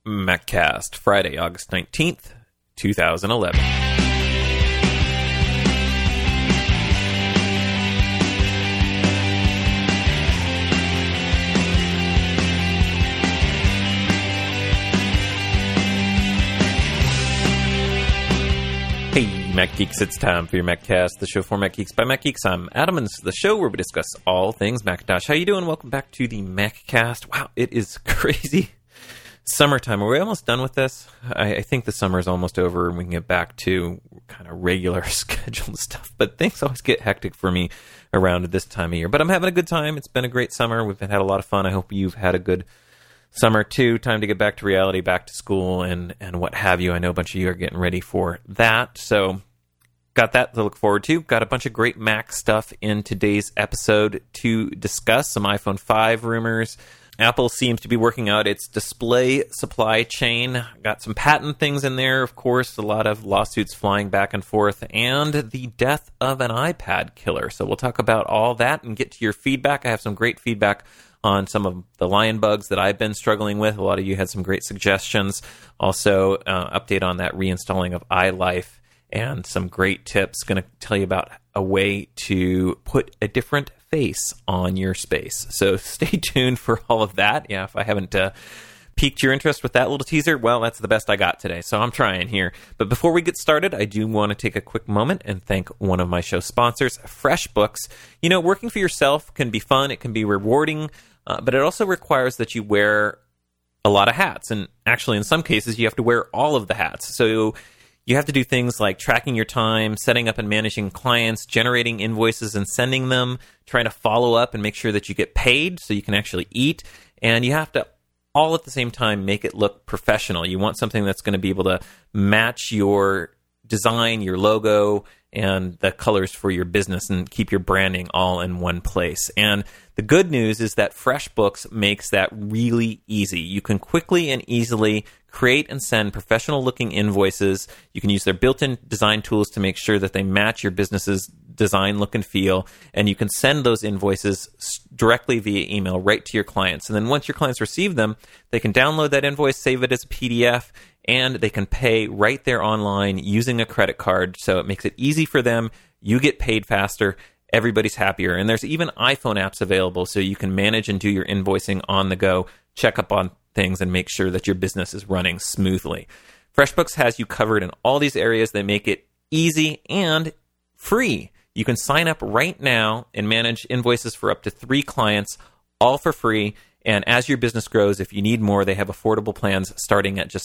MacCast, Friday, August 19th, 2011. Hey, Mac Geeks, it's time for your MacCast, the show for Mac Geeks by Mac Geeks. I'm Adam, and this is the show where we discuss all things Macintosh. How you doing? Welcome back to the MacCast. Wow, it is crazy. Summertime. Are we almost done with this? I think the summer is almost over and we can get back to kind of regular scheduled stuff. But things always get hectic for me around this time of year. But I'm having a good time. It's been a great summer. We've had a lot of fun. I hope you've had a good summer too. Time to get back to reality, back to school, and what have you. I know a bunch of you are getting ready for that. So got that to look forward to. Got a bunch of great Mac stuff in today's episode to discuss. Some iPhone 5 rumors. Apple seems to be working out its display supply chain. Got some patent things in there, of course, a lot of lawsuits flying back and forth, and the death of an iPad killer. So we'll talk about all that and get to your feedback. I have some great feedback on some of the Lion bugs that I've been struggling with. A lot of you had some great suggestions. Also, update on that reinstalling of iLife and some great tips. Going to tell you about a way to put a different face on your space. So stay tuned for all of that. Yeah, if I haven't piqued your interest with that little teaser, well, that's the best I got today. So I'm trying here. But before we get started, I do want to take a quick moment and thank one of my show sponsors, FreshBooks. You know, working for yourself can be fun. It can be rewarding, but it also requires that you wear a lot of hats. And actually, in some cases, you have to wear all of the hats. So you have to do things like tracking your time, setting up and managing clients, generating invoices and sending them, trying to follow up and make sure that you get paid so you can actually eat. And you have to all at the same time make it look professional. You want something that's going to be able to match your design, your logo, and the colors for your business and keep your branding all in one place. And the good news is that FreshBooks makes that really easy. You can quickly and easily create and send professional-looking invoices. You can use their built-in design tools to make sure that they match your business's design, look, and feel. And you can send those invoices directly via email right to your clients. And then once your clients receive them, they can download that invoice, save it as a PDF, and they can pay right there online using a credit card. So it makes it easy for them. You get paid faster. Everybody's happier. And there's even iPhone apps available so you can manage and do your invoicing on the go, check up on things, and make sure that your business is running smoothly. FreshBooks has you covered in all these areas. They make it easy and free. You can sign up right now and manage invoices for up to 3 clients, all for free. And as your business grows, if you need more, they have affordable plans starting at just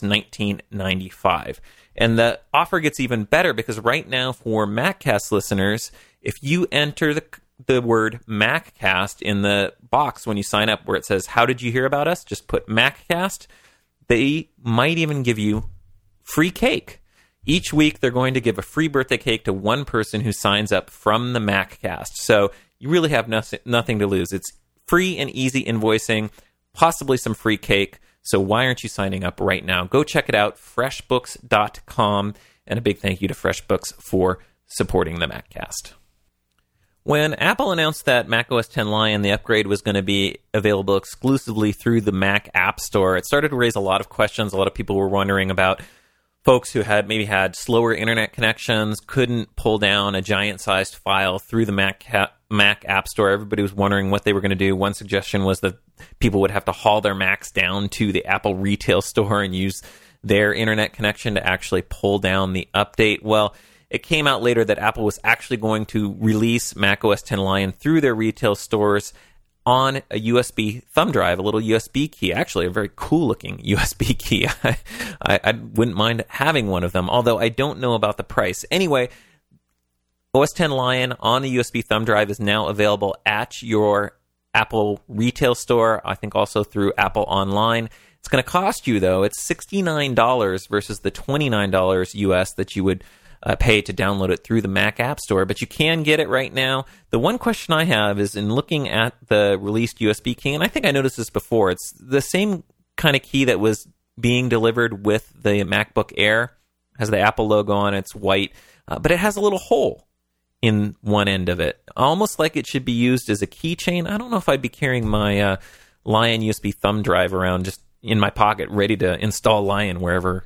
$19.95. And the offer gets even better because right now for MacCast listeners, if you enter the word MacCast in the box when you sign up where it says, "How did you hear about us?" just put MacCast. They might even give you free cake. Each week, they're going to give a free birthday cake to one person who signs up from the MacCast. So you really have nothing to lose. It's free and easy invoicing, possibly some free cake. So why aren't you signing up right now? Go check it out, freshbooks.com. And a big thank you to FreshBooks for supporting the MacCast. When Apple announced that macOS 10 Lion, the upgrade, was going to be available exclusively through the Mac App Store, it started to raise a lot of questions. A lot of people were wondering about folks who had maybe had slower internet connections, couldn't pull down a giant-sized file through the Mac App Store. Everybody was wondering what they were going to do. One suggestion was that people would have to haul their Macs down to the Apple retail store and use their internet connection to actually pull down the update. Well, it came out later that Apple was actually going to release macOS 10 Lion through their retail stores on a USB thumb drive, a little USB key, actually a very cool-looking USB key. I wouldn't mind having one of them, although I don't know about the price. Anyway, OS X Lion on the USB thumb drive is now available at your Apple retail store, I think also through Apple Online. It's going to cost you, though, it's $69 versus the $29 US that you would pay to download it through the Mac App Store, but you can get it right now. The one question I have is in looking at the released USB key, and I think I noticed this before, it's the same kind of key that was being delivered with the MacBook Air. It has the Apple logo on it, it's white, but it has a little hole in one end of it, almost like it should be used as a keychain. I don't know if I'd be carrying my Lion USB thumb drive around just in my pocket, ready to install Lion wherever,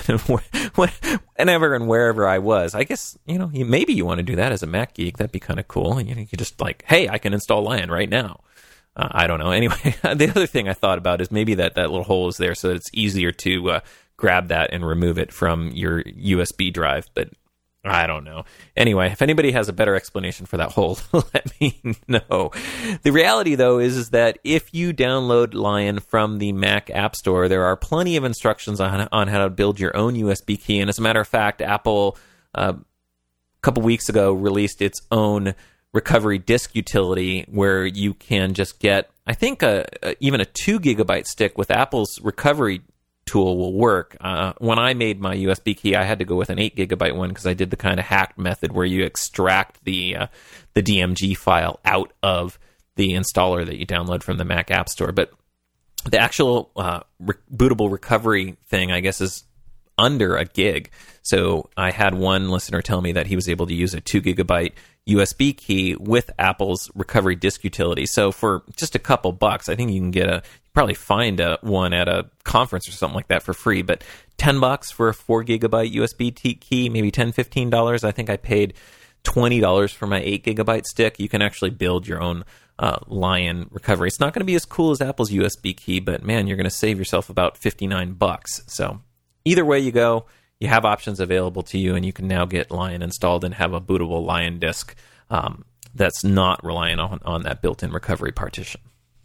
whenever and wherever I was. I guess, maybe you want to do that as a Mac geek. That'd be kind of cool. You could just hey, I can install Lion right now. I don't know. Anyway, the other thing I thought about is maybe that little hole is there so that it's easier to grab that and remove it from your USB drive, but I don't know. Anyway, if anybody has a better explanation for that hole, let me know. The reality, though, is that if you download Lion from the Mac App Store, there are plenty of instructions on how to build your own USB key. And as a matter of fact, Apple, a couple weeks ago, released its own recovery disk utility where you can just get, I think, even a 2 gigabyte stick with Apple's recovery tool will work. When I made my USB key, I had to go with an 8 gigabyte one because I did the kind of hacked method where you extract the DMG file out of the installer that you download from the Mac App Store. But the actual bootable recovery thing, I guess, is under a gig. So I had one listener tell me that he was able to use a 2 gigabyte USB key with Apple's recovery disk utility. So for just a couple bucks, I think you can probably find one at a conference or something like that for free, but $10 for a 4 gigabyte USB key, maybe $15. I think I paid $20 for my 8 gigabyte stick. You can actually build your own Lion recovery. It's not going to be as cool as Apple's USB key, but man, you're going to save yourself about $59. So either way you go, you have options available to you, and you can now get Lion installed and have a bootable Lion disk that's not relying on that built-in recovery partition.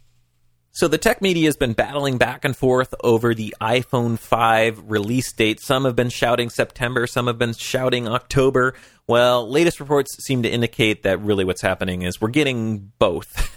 So the tech media has been battling back and forth over the iPhone 5 release date. Some have been shouting September, some have been shouting October. Well, latest reports seem to indicate that really what's happening is we're getting both,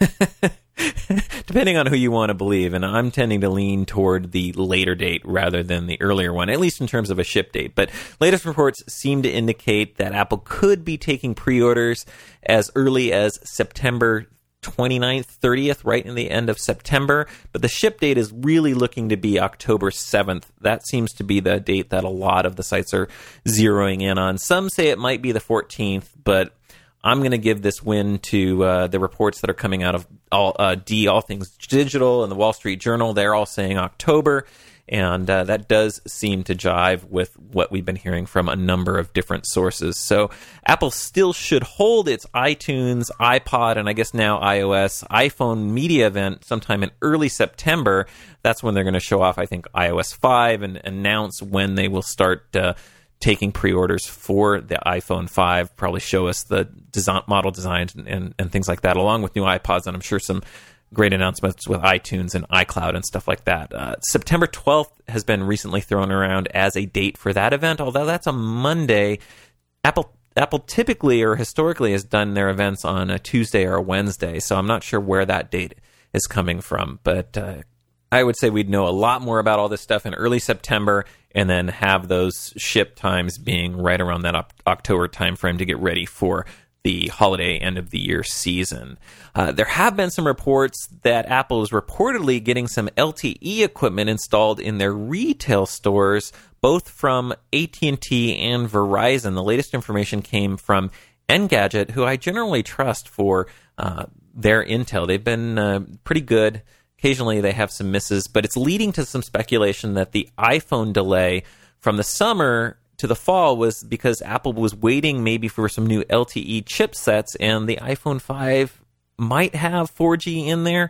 depending on who you want to believe. And I'm tending to lean toward the later date rather than the earlier one, at least in terms of a ship date. But latest reports seem to indicate that Apple could be taking pre-orders as early as September 29th, 30th, right in the end of September, but the ship date is really looking to be October 7th. That seems to be the date that a lot of the sites are zeroing in on. Some say it might be the 14th, but I'm going to give this win to the reports that are coming out of All Things Digital and the Wall Street Journal. They're all saying October, and that does seem to jive with what we've been hearing from a number of different sources. So Apple still should hold its iTunes, iPod, and I guess now iOS, iPhone media event sometime in early September. That's when they're going to show off, I think, iOS 5 and announce when they will start taking pre-orders for the iPhone 5, probably show us the model designs and things like that, along with new iPods, and I'm sure some great announcements with iTunes and iCloud and stuff like that. September 12th has been recently thrown around as a date for that event, although that's a Monday. Apple typically or historically has done their events on a Tuesday or a Wednesday, so I'm not sure where that date is coming from. But I would say we'd know a lot more about all this stuff in early September and then have those ship times being right around that October timeframe to get ready for the holiday end of the year season. There have been some reports that Apple is reportedly getting some LTE equipment installed in their retail stores, both from AT&T and Verizon. The latest information came from Engadget, who I generally trust for their intel. They've been pretty good. Occasionally they have some misses, but it's leading to some speculation that the iPhone delay from the summer to the fall was because Apple was waiting maybe for some new LTE chipsets, and the iPhone 5 might have 4G in there.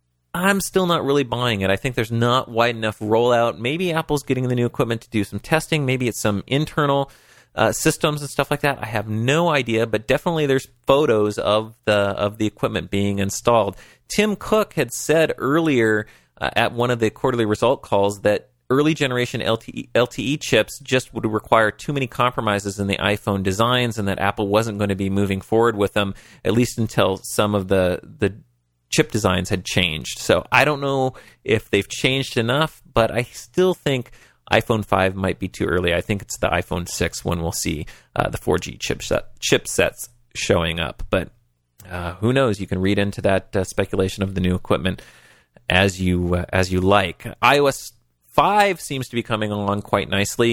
I'm still not really buying it. I think there's not wide enough rollout. Maybe Apple's getting the new equipment to do some testing. Maybe it's some internal systems and stuff like that. I have no idea, but definitely there's photos of the equipment being installed. Tim Cook had said earlier at one of the quarterly result calls that early generation LTE chips just would require too many compromises in the iPhone designs, and that Apple wasn't going to be moving forward with them, at least until some of the chip designs had changed. So I don't know if they've changed enough, but I still think iPhone 5 might be too early. I think it's the iPhone 6 when we'll see the 4G chipsets showing up. But who knows? You can read into that speculation of the new equipment as you like. iOS 5 seems to be coming along quite nicely.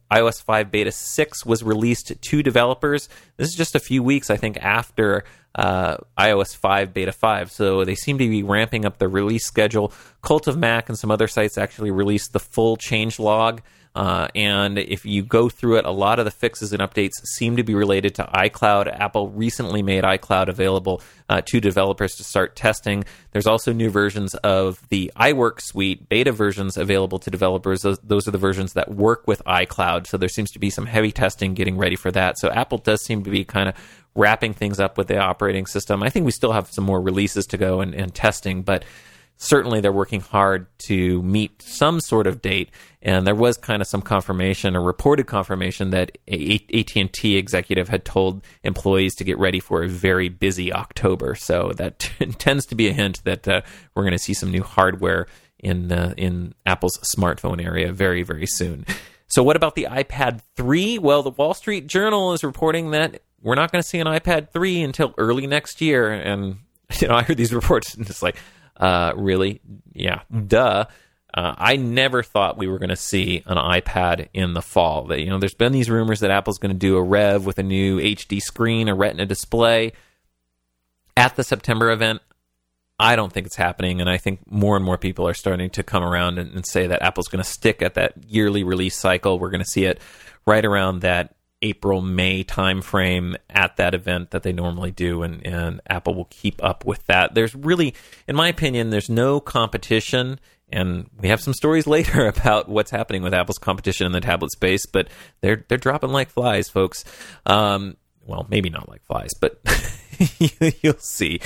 iOS 5 Beta 6 was released to developers. This is just a few weeks, I think, after iOS 5 Beta 5. So they seem to be ramping up the release schedule. Cult of Mac and some other sites actually released the full changelog. And if you go through it, a lot of the fixes and updates seem to be related to iCloud. Apple recently made iCloud available to developers to start testing. There's also new versions of the iWork suite, beta versions available to developers. Those are the versions that work with iCloud. So there seems to be some heavy testing getting ready for that. So Apple does seem to be kind of wrapping things up with the operating system. I think we still have some more releases to go and testing, but certainly they're working hard to meet some sort of date. And there was kind of some confirmation, or reported confirmation, that AT&T executive had told employees to get ready for a very busy October. So that tends to be a hint that we're going to see some new hardware in Apple's smartphone area very, very soon. So what about the iPad 3? Well, the Wall Street Journal is reporting that we're not going to see an iPad 3 until early next year. And I heard these reports and it's like, really? Yeah, duh. I never thought we were going to see an iPad in the fall. There's been these rumors that Apple's going to do a Rev with a new HD screen, a Retina display at the September event. I don't think it's happening, and I think more and more people are starting to come around and say that Apple's going to stick at that yearly release cycle. We're going to see it right around that April-May timeframe at that event that they normally do, and Apple will keep up with that. There's really, in my opinion, there's no competition, and we have some stories later about what's happening with Apple's competition in the tablet space, but they're dropping like flies, folks. Well, maybe not like flies, but you'll see.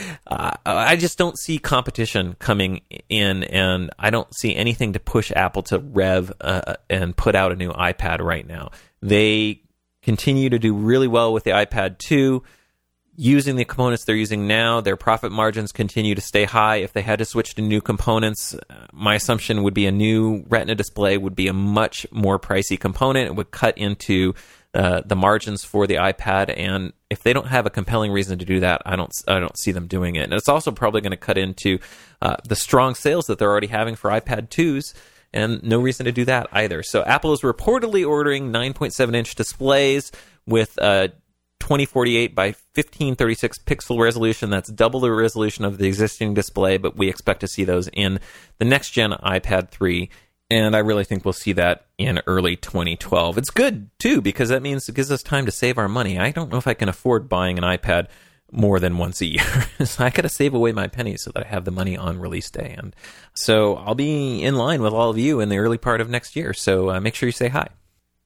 I just don't see competition coming in, and I don't see anything to push Apple to rev and put out a new iPad right now. They continue to do really well with the iPad 2. Using the components they're using now, their profit margins continue to stay high. If they had to switch to new components, my assumption would be a new Retina display would be a much more pricey component. It would cut into the margins for the iPad, and if they don't have a compelling reason to do that, I don't see them doing it. And it's also probably going to cut into the strong sales that they're already having for iPad 2s, and no reason to do that either. So Apple is reportedly ordering 9.7-inch displays with 2048 by 1536 pixel resolution. That's double the resolution of the existing display, but we expect to see those in the next-gen iPad 3. And I really think we'll see that in early 2012. It's good, too, because that means it gives us time to save our money. I don't know if I can afford buying an iPad more than once a year. So I got to save away my pennies so that I have the money on release day. And so I'll be in line with all of you in the early part of next year. So make sure you say hi.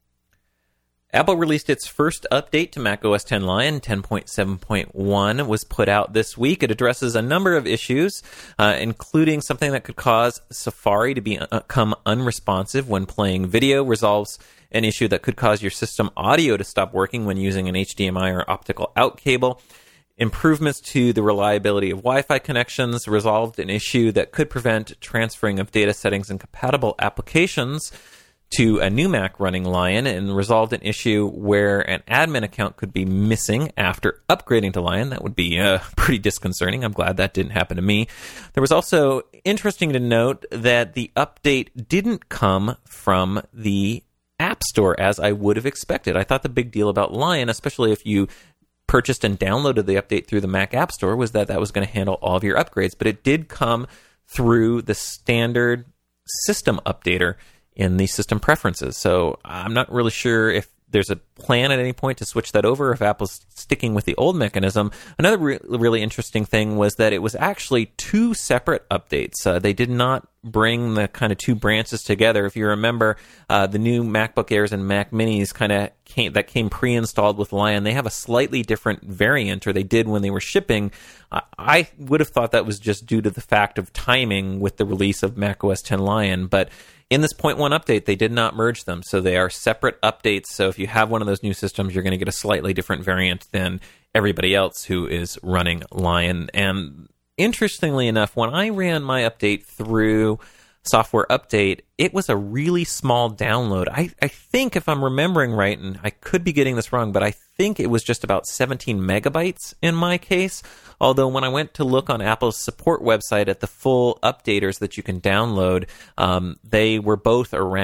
Apple released its first update to macOS X Lion. 10.7.1 was put out this week. It addresses a number of issues, including something that could cause Safari to become unresponsive when playing video, resolves an issue that could cause your system audio to stop working when using an HDMI or optical out cable. Improvements to the reliability of Wi-Fi connections resolved an issue that could prevent transferring of data settings and compatible applications to a new Mac running Lion, and resolved an issue where an admin account could be missing after upgrading to Lion. That would be pretty disconcerting. I'm glad that didn't happen to me. There was also interesting to note that the update didn't come from the App Store as I would have expected. I thought the big deal about Lion, especially if you purchased and downloaded the update through the Mac App Store, was that was going to handle all of your upgrades, but it did come through the standard system updater in the system preferences. So I'm not really sure if there's a plan at any point to switch that over, if Apple's sticking with the old mechanism. Another really interesting thing was that it was actually two separate updates. They did not bring the kind of two branches together. If you remember, the new MacBook Airs and Mac Minis came pre-installed with Lion. They have a slightly different variant, or they did when they were shipping. I would have thought that was just due to the fact of timing with the release of macOS X Lion, but in this 0.1 update, they did not merge them, so they are separate updates. So if you have one of those new systems, you're going to get a slightly different variant than everybody else who is running Lion. And interestingly enough, when I ran my update through Software Update, it was a really small download. I think, if I'm remembering right, and I could be getting this wrong, but I think it was just about 17 megabytes in my case. Although when I went to look on Apple's support website at the full updaters that you can download, they were both around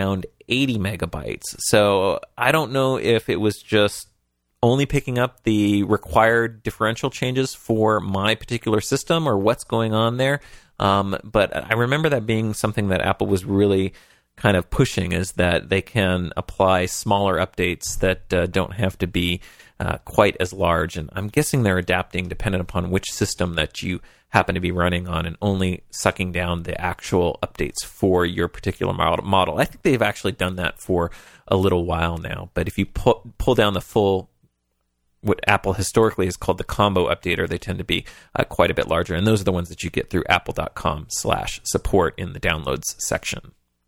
80 megabytes. So I don't know if it was just only picking up the required differential changes for my particular system or what's going on there. But I remember that being something that Apple was really kind of pushing, is that they can apply smaller updates that don't have to be quite as large. And I'm guessing they're adapting dependent upon which system that you happen to be running on and only sucking down the actual updates for your particular model. I think they've actually done that for a little while now. But if you pull down the full, what Apple historically has called the combo updater, they tend to be quite a bit larger. And those are the ones that you get through apple.com/support in the downloads section.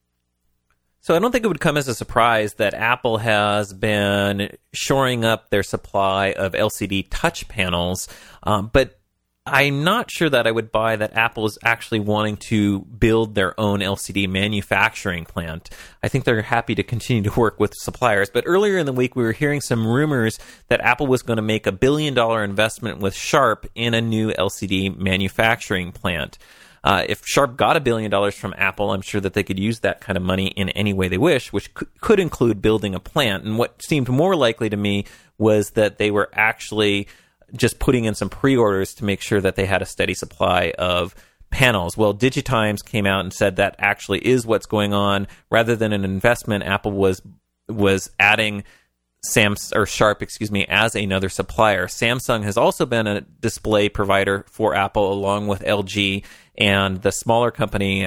So I don't think it would come as a surprise that Apple has been shoring up their supply of LCD touch panels, but I'm not sure that I would buy that Apple is actually wanting to build their own LCD manufacturing plant. I think they're happy to continue to work with suppliers. But earlier in the week, we were hearing some rumors that Apple was going to make $1 billion investment with Sharp in a new LCD manufacturing plant. If Sharp got $1 billion from Apple, I'm sure that they could use that kind of money in any way they wish, which could include building a plant. And what seemed more likely to me was that they were actually just putting in some pre-orders to make sure that they had a steady supply of panels. Well, DigiTimes came out and said that actually is what's going on. Rather than an investment, Apple was adding Sharp, as another supplier. Samsung has also been a display provider for Apple, along with LG and the smaller company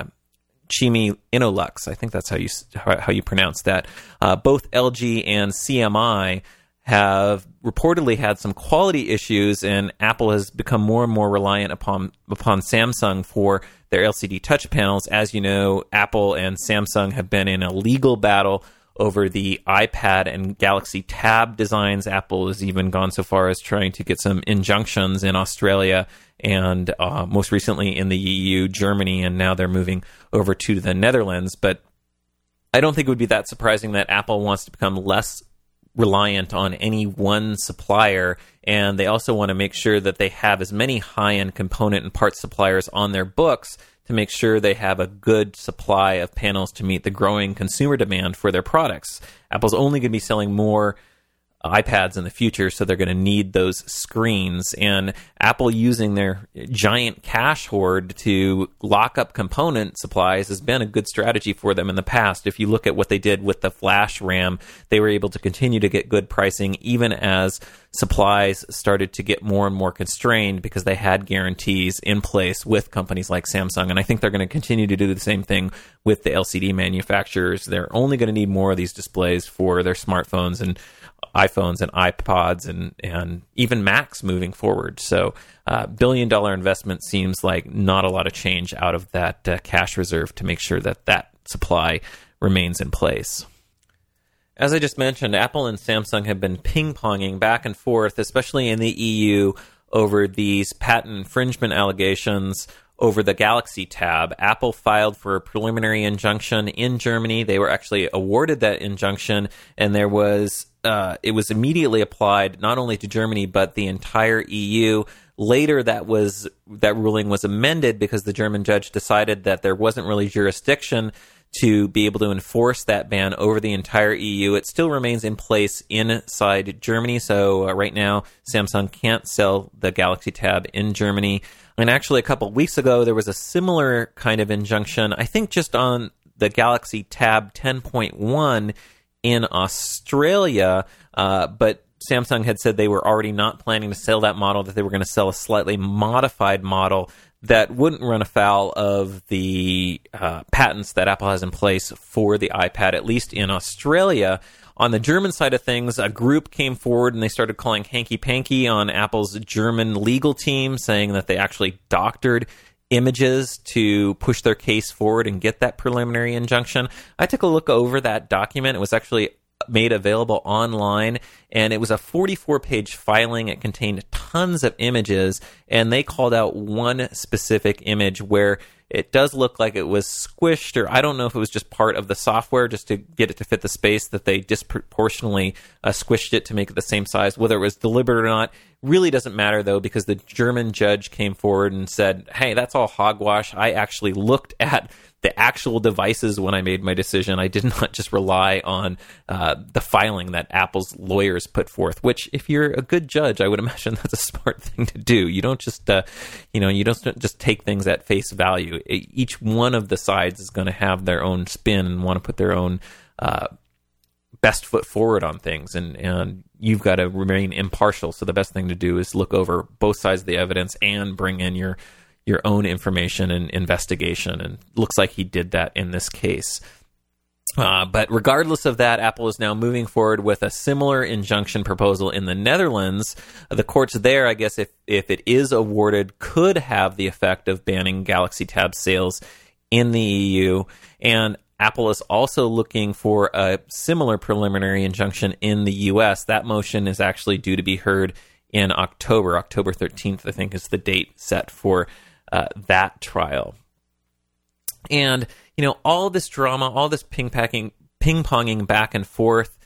Chimi Innolux. I think that's how you pronounce that. Both LG and CMI have reportedly had some quality issues, and Apple has become more and more reliant upon Samsung for their LCD touch panels. As you know, Apple and Samsung have been in a legal battle over the iPad and Galaxy Tab designs. Apple has even gone so far as trying to get some injunctions in Australia and most recently in the EU, Germany, and now they're moving over to the Netherlands. But I don't think it would be that surprising that Apple wants to become less reliant on any one supplier, and they also want to make sure that they have as many high-end component and parts suppliers on their books to make sure they have a good supply of panels to meet the growing consumer demand for their products. Apple's only going to be selling more iPads in the future, so they're going to need those screens. And Apple using their giant cash hoard to lock up component supplies has been a good strategy for them in the past. If you look at what they did with the flash RAM, they were able to continue to get good pricing even as supplies started to get more and more constrained because they had guarantees in place with companies like Samsung. And I think they're going to continue to do the same thing with the LCD manufacturers. They're only going to need more of these displays for their smartphones and iPhones and iPods and even Macs moving forward. So $1 billion investment seems like not a lot of change out of that cash reserve to make sure that that supply remains in place. As I just mentioned, Apple and Samsung have been ping-ponging back and forth, especially in the EU, over these patent infringement allegations over the Galaxy Tab. Apple filed for a preliminary injunction in Germany. They were actually awarded that injunction, and there was it was immediately applied not only to Germany but the entire EU. Later, that ruling was amended because the German judge decided that there wasn't really jurisdiction to be able to enforce that ban over the entire EU. It still remains in place inside Germany, so right now Samsung can't sell the Galaxy Tab in Germany. And actually, a couple of weeks ago, there was a similar kind of injunction, I think just on the Galaxy Tab 10.1 in Australia, but Samsung had said they were already not planning to sell that model, that they were going to sell a slightly modified model that wouldn't run afoul of the patents that Apple has in place for the iPad, at least in Australia. On the German side of things, a group came forward and they started calling hanky-panky on Apple's German legal team, saying that they actually doctored images to push their case forward and get that preliminary injunction. I took a look over that document. It was actually made available online, and it was a 44-page filing. It contained tons of images, and they called out one specific image where it does look like it was squished, or I don't know if it was just part of the software just to get it to fit the space, that they disproportionately squished it to make it the same size. Whether it was deliberate or not really doesn't matter, though, because the German judge came forward and said, hey, that's all hogwash. I actually looked at the actual devices when I made my decision. I did not just rely on the filing that Apple's lawyers put forth, which, if you're a good judge, I would imagine that's a smart thing to do. You don't just, you don't just take things at face value. Each one of the sides is going to have their own spin and want to put their own best foot forward on things, and you've got to remain impartial. So the best thing to do is look over both sides of the evidence and bring in your own information and investigation, and looks like he did that in this case. But regardless of that, Apple is now moving forward with a similar injunction proposal in the Netherlands. The courts there, I guess, if it is awarded, could have the effect of banning Galaxy Tab sales in the EU. And Apple is also looking for a similar preliminary injunction in the US. That motion is actually due to be heard in October. October 13th, I think, is the date set for that trial. And, all this drama, all this ping-ponging back and forth,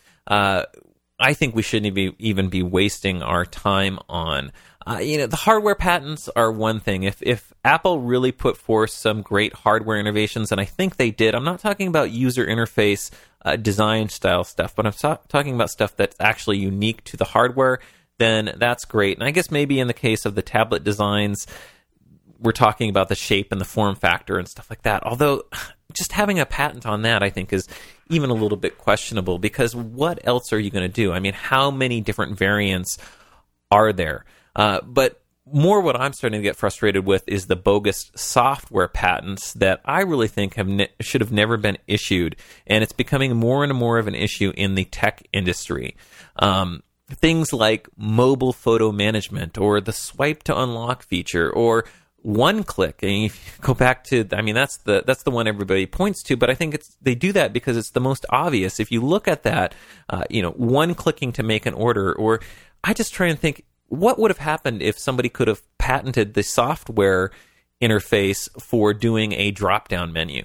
I think we shouldn't even be wasting our time on. The hardware patents are one thing. If Apple really put forth some great hardware innovations, and I think they did, I'm not talking about user interface design style stuff, but I'm talking about stuff that's actually unique to the hardware, then that's great. And I guess maybe in the case of the tablet designs, we're talking about the shape and the form factor and stuff like that. Although just having a patent on that, I think, is even a little bit questionable, because what else are you going to do? I mean, how many different variants are there? But more what I'm starting to get frustrated with is the bogus software patents that I really think should have never been issued, and it's becoming more and more of an issue in the tech industry. Things like mobile photo management, or the swipe to unlock feature, or one click. And if you go back to, that's the one everybody points to, but I think they do that because it's the most obvious. If you look at that, one clicking to make an order, or I just try and think, what would have happened if somebody could have patented the software interface for doing a drop-down menu?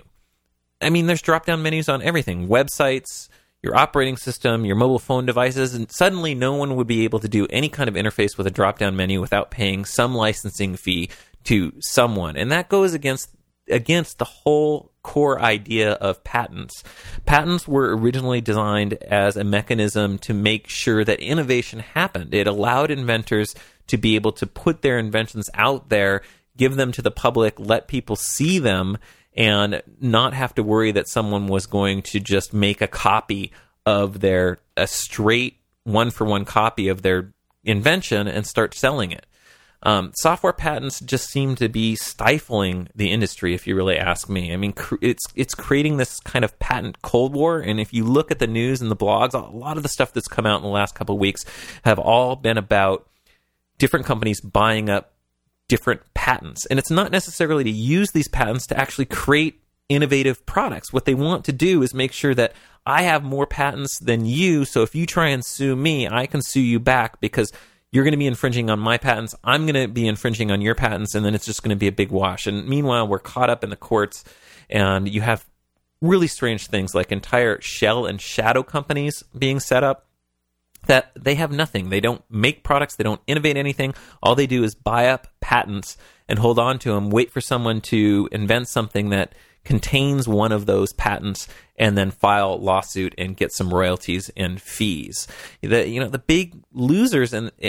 I mean, there's drop-down menus on everything, websites, your operating system, your mobile phone devices, and suddenly no one would be able to do any kind of interface with a drop-down menu without paying some licensing fee to someone. And that goes against the whole core idea of patents. Patents were originally designed as a mechanism to make sure that innovation happened. It allowed inventors to be able to put their inventions out there, give them to the public, let people see them, and not have to worry that someone was going to just make a copy of a straight one-for-one copy of their invention and start selling it. Software patents just seem to be stifling the industry, if you really ask me. I mean, it's creating this kind of patent cold war, and if you look at the news and the blogs, a lot of the stuff that's come out in the last couple of weeks have all been about different companies buying up different patents. And it's not necessarily to use these patents to actually create innovative products. What they want to do is make sure that I have more patents than you, so if you try and sue me, I can sue you back because you're going to be infringing on my patents, I'm going to be infringing on your patents, and then it's just going to be a big wash. And meanwhile, we're caught up in the courts, and you have really strange things like entire shell and shadow companies being set up that they have nothing. They don't make products. They don't innovate anything. All they do is buy up patents and hold on to them, wait for someone to invent something that contains one of those patents, and then file a lawsuit and get some royalties and fees. The big losers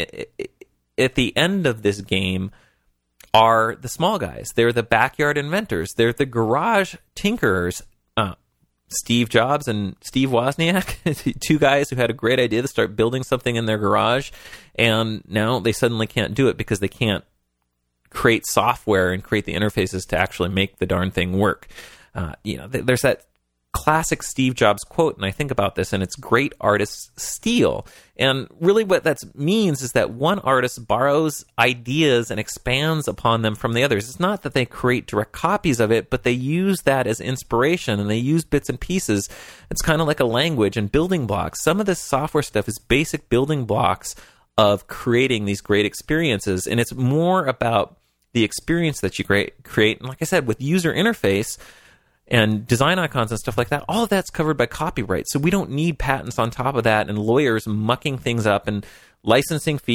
at the end of this game are the small guys. They're the backyard inventors. They're the garage tinkerers. Steve Jobs and Steve Wozniak, two guys who had a great idea to start building something in their garage, and now they suddenly can't do it because they can't create software and create the interfaces to actually make the darn thing work. There's that classic Steve Jobs quote, and I think about this, and it's great artists steal. And really what that means is that one artist borrows ideas and expands upon them from the others. It's not that they create direct copies of it, but they use that as inspiration, and they use bits and pieces. It's kind of like a language and building blocks. Some of this software stuff is basic building blocks of creating these great experiences, and it's more about the experience that you create. And like I said, with user interface and design icons and stuff like that, all of that's covered by copyright. So we don't need patents on top of that and lawyers mucking things up and licensing fees,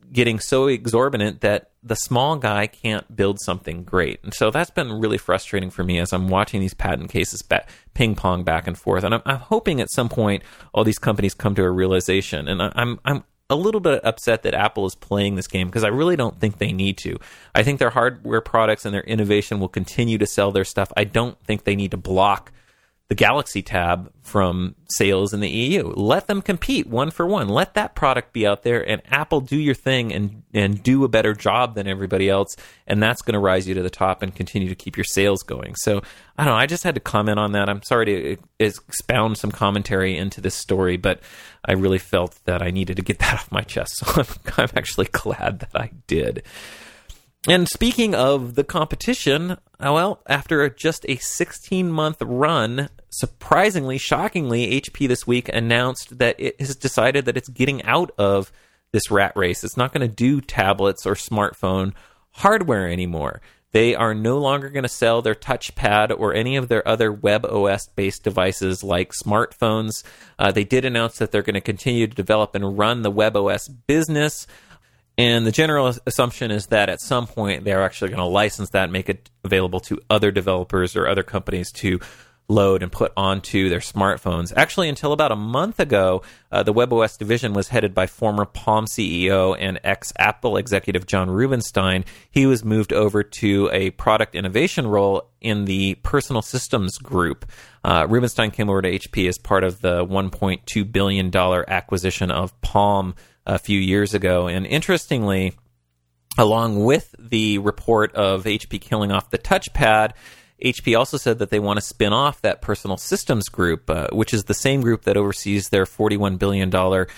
getting so exorbitant that the small guy can't build something great. And so that's been really frustrating for me as I'm watching these patent cases ping pong back and forth. And I'm hoping at some point all these companies come to a realization. And I'm a little bit upset that Apple is playing this game because I really don't think they need to. I think their hardware products and their innovation will continue to sell their stuff. I don't think they need to block the Galaxy Tab from sales in the EU. Let them compete one for one. Let that product be out there, and Apple, do your thing and do a better job than everybody else, and that's going to rise you to the top and continue to keep your sales going. So, I don't know, I just had to comment on that. I'm sorry to expound some commentary into this story, but I really felt that I needed to get that off my chest, so I'm actually glad that I did. And speaking of the competition, well, after just a 16-month run, surprisingly, shockingly, HP this week announced that it has decided that it's getting out of this rat race. It's not going to do tablets or smartphone hardware anymore. They are no longer going to sell their touchpad or any of their other WebOS-based devices like smartphones. They did announce that they're going to continue to develop and run the WebOS business. And the general assumption is that at some point they're actually going to license that and make it available to other developers or other companies to load and put onto their smartphones. Actually, until about a month ago, the WebOS division was headed by former Palm CEO and ex-Apple executive John Rubinstein. He was moved over to a product innovation role in the personal systems group. Rubinstein came over to HP as part of the $1.2 billion acquisition of Palm a few years ago. And interestingly, along with the report of HP killing off the touchpad, HP also said that they want to spin off that personal systems group, which is the same group that oversees their $41 billion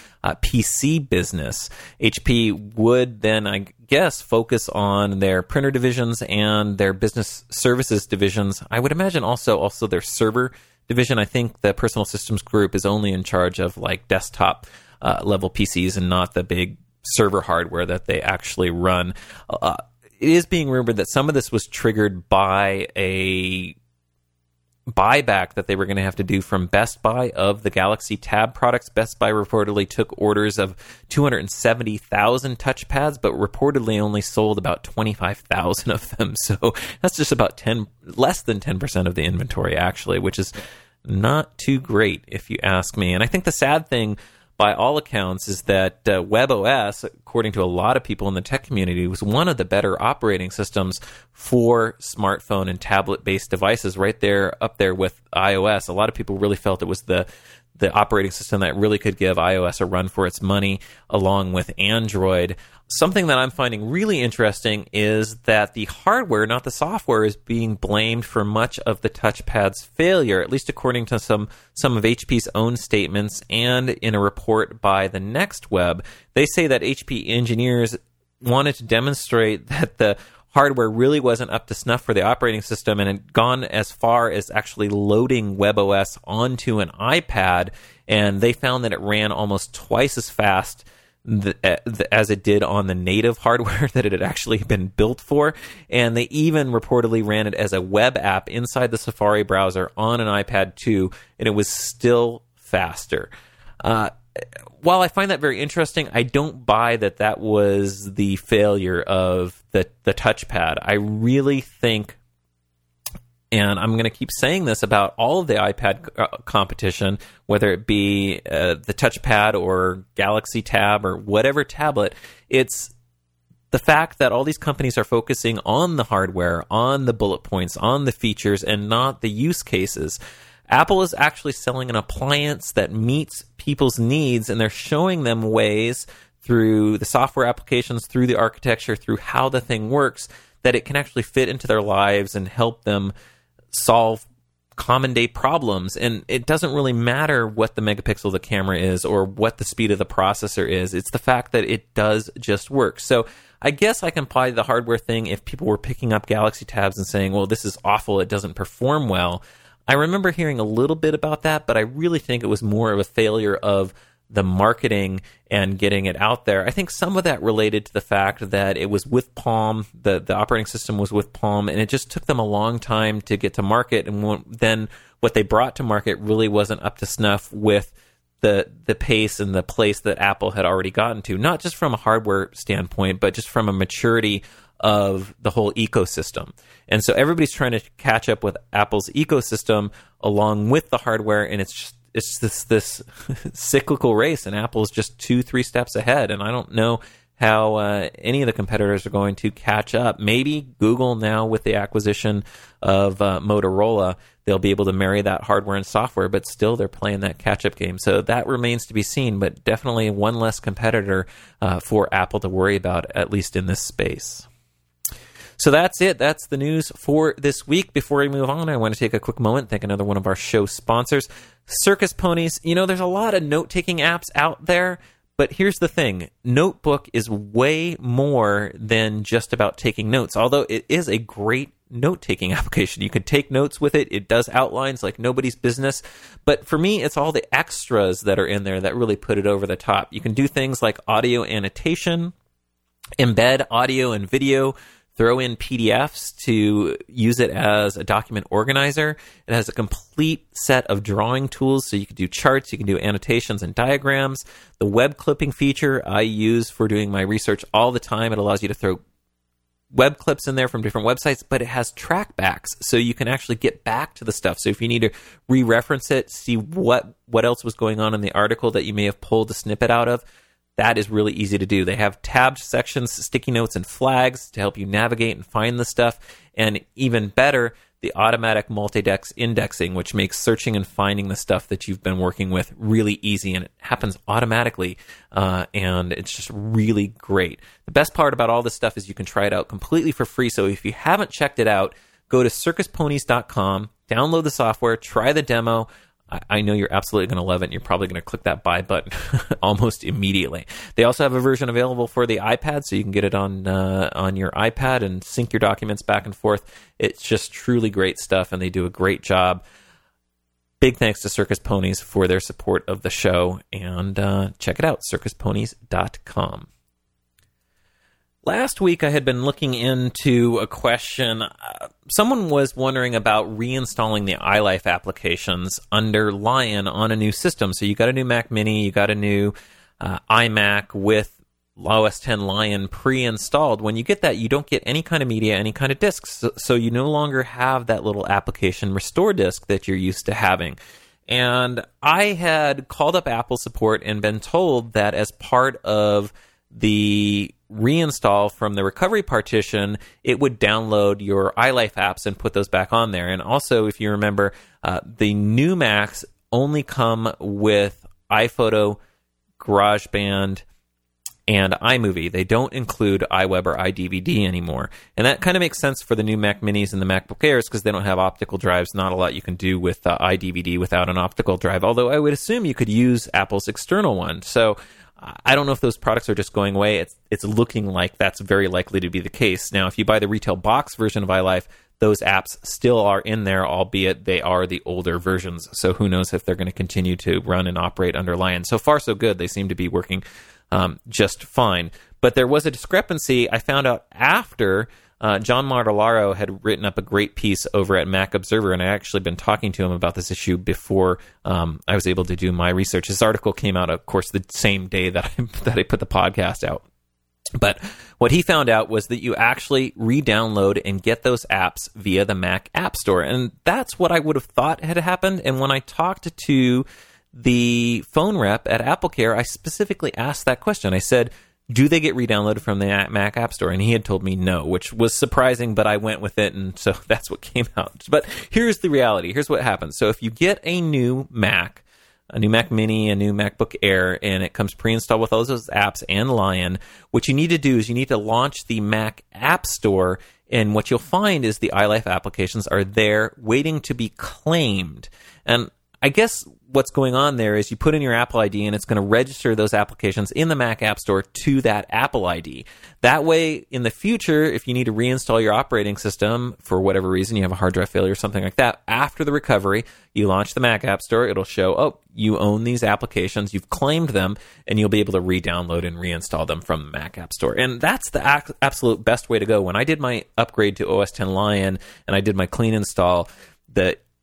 PC business. HP would then, I guess, focus on their printer divisions and their business services divisions. I would imagine also their server division. I think the personal systems group is only in charge of like desktop level PCs and not the big server hardware that they actually run. It is being rumored that some of this was triggered by a buyback that they were going to have to do from Best Buy of the Galaxy Tab products. Best Buy reportedly took orders of 270,000 touchpads, but reportedly only sold about 25,000 of them. So that's just about less than 10% of the inventory, actually, which is not too great, if you ask me. And I think the sad thing, by all accounts, is that WebOS, according to a lot of people in the tech community, was one of the better operating systems for smartphone and tablet-based devices, right there, up there with iOS. A lot of people really felt it was the operating system that really could give iOS a run for its money, along with Android. Something that I'm finding really interesting is that the hardware, not the software, is being blamed for much of the touchpad's failure, at least according to some of HP's own statements and in a report by the Next Web. They say that HP engineers wanted to demonstrate that the hardware really wasn't up to snuff for the operating system and had gone as far as actually loading WebOS onto an iPad, and they found that it ran almost twice as fast as it did on the native hardware that it had actually been built for. And they even reportedly ran it as a web app inside the Safari browser on an iPad 2, and it was still faster. While I find that very interesting, I don't buy that was the failure of the touchpad. I really think, and I'm going to keep saying this about all of the iPad competition, whether it be the touchpad or Galaxy Tab or whatever tablet, it's the fact that all these companies are focusing on the hardware, on the bullet points, on the features, and not the use cases. Apple is actually selling an appliance that meets people's needs, and they're showing them ways through the software applications, through the architecture, through how the thing works, that it can actually fit into their lives and help them solve common day problems. And it doesn't really matter what the megapixel of the camera is or what the speed of the processor is. It's the fact that it does just work. So I guess I can apply the hardware thing if people were picking up Galaxy Tabs and saying, well, this is awful, it doesn't perform well. I remember hearing a little bit about that, but I really think it was more of a failure of the marketing and getting it out there. I think some of that related to the fact that it was with Palm, the operating system was with Palm, and it just took them a long time to get to market. And then what they brought to market really wasn't up to snuff with the pace and the place that Apple had already gotten to, not just from a hardware standpoint, but just from a maturity of the whole ecosystem. And so everybody's trying to catch up with Apple's ecosystem along with the hardware, and it's this cyclical race, and Apple's just 2-3 steps ahead. And I don't know how any of the competitors are going to catch up. Maybe Google now with the acquisition of Motorola, they'll be able to marry that hardware and software, but still they're playing that catch-up game. So that remains to be seen, but definitely one less competitor for Apple to worry about, at least in this space. So that's it. That's the news for this week. Before we move on, I want to take a quick moment, thank another one of our show sponsors, Circus Ponies. You know, there's a lot of note-taking apps out there, but here's the thing. Notebook is way more than just about taking notes, although it is a great note-taking application. You can take notes with it. It does outlines like nobody's business. But for me, it's all the extras that are in there that really put it over the top. You can do things like audio annotation, embed audio and video, throw in PDFs to use it as a document organizer. It has a complete set of drawing tools, so you can do charts, you can do annotations and diagrams. The web clipping feature I use for doing my research all the time. It allows you to throw web clips in there from different websites, but it has trackbacks, so you can actually get back to the stuff. So if you need to re-reference it, see what else was going on in the article that you may have pulled a snippet out of, that is really easy to do. They have tabbed sections, sticky notes, and flags to help you navigate and find the stuff. And even better, the automatic multi-dex indexing, which makes searching and finding the stuff that you've been working with really easy, and it happens automatically, and it's just really great. The best part about all this stuff is you can try it out completely for free. So if you haven't checked it out, go to circusponies.com, download the software, try the demo. I know you're absolutely going to love it, and you're probably going to click that buy button almost immediately. They also have a version available for the iPad, so you can get it on your iPad and sync your documents back and forth. It's just truly great stuff, and they do a great job. Big thanks to Circus Ponies for their support of the show, and check it out, circusponies.com. Last week, I had been looking into a question. Someone was wondering about reinstalling the iLife applications under Lion on a new system. So you got a new Mac Mini, you got a new iMac with OS X Lion pre-installed. When you get that, you don't get any kind of media, any kind of disks. So you no longer have that little application restore disk that you're used to having. And I had called up Apple support and been told that as part of the reinstall from the recovery partition, it would download your iLife apps and put those back on there. And also, if you remember, the new Macs only come with iPhoto, GarageBand, and iMovie. They don't include iWeb or iDVD anymore. And that kind of makes sense for the new Mac Minis and the MacBook Airs because they don't have optical drives. Not a lot you can do with iDVD without an optical drive, although I would assume you could use Apple's external one. So I don't know if those products are just going away. It's looking like that's very likely to be the case. Now, if you buy the retail box version of iLife, those apps still are in there, albeit they are the older versions. So who knows if they're going to continue to run and operate under Lion. So far, so good. They seem to be working just fine. But there was a discrepancy I found out after John Martellaro had written up a great piece over at Mac Observer, and I actually been talking to him about this issue before I was able to do my research. His article came out, of course, the same day that I put the podcast out. But what he found out was that you actually re-download and get those apps via the Mac App Store, and that's what I would have thought had happened. And when I talked to the phone rep at AppleCare, I specifically asked that question. I said, do they get re-downloaded from the Mac App Store? And he had told me no, which was surprising, but I went with it, and so that's what came out. But here's the reality. Here's what happens. So if you get a new Mac, a new Mac Mini, a new MacBook Air, and it comes pre-installed with all those apps and Lion, what you need to do is you need to launch the Mac App Store, and what you'll find is the iLife applications are there waiting to be claimed. And I guess what's going on there is you put in your Apple ID and it's going to register those applications in the Mac App Store to that Apple ID. That way, in the future, if you need to reinstall your operating system for whatever reason, you have a hard drive failure or something like that, after the recovery, you launch the Mac App Store, it'll show, oh, you own these applications, you've claimed them, and you'll be able to re-download and reinstall them from the Mac App Store. And that's the absolute best way to go. When I did my upgrade to OS X Lion and I did my clean install, the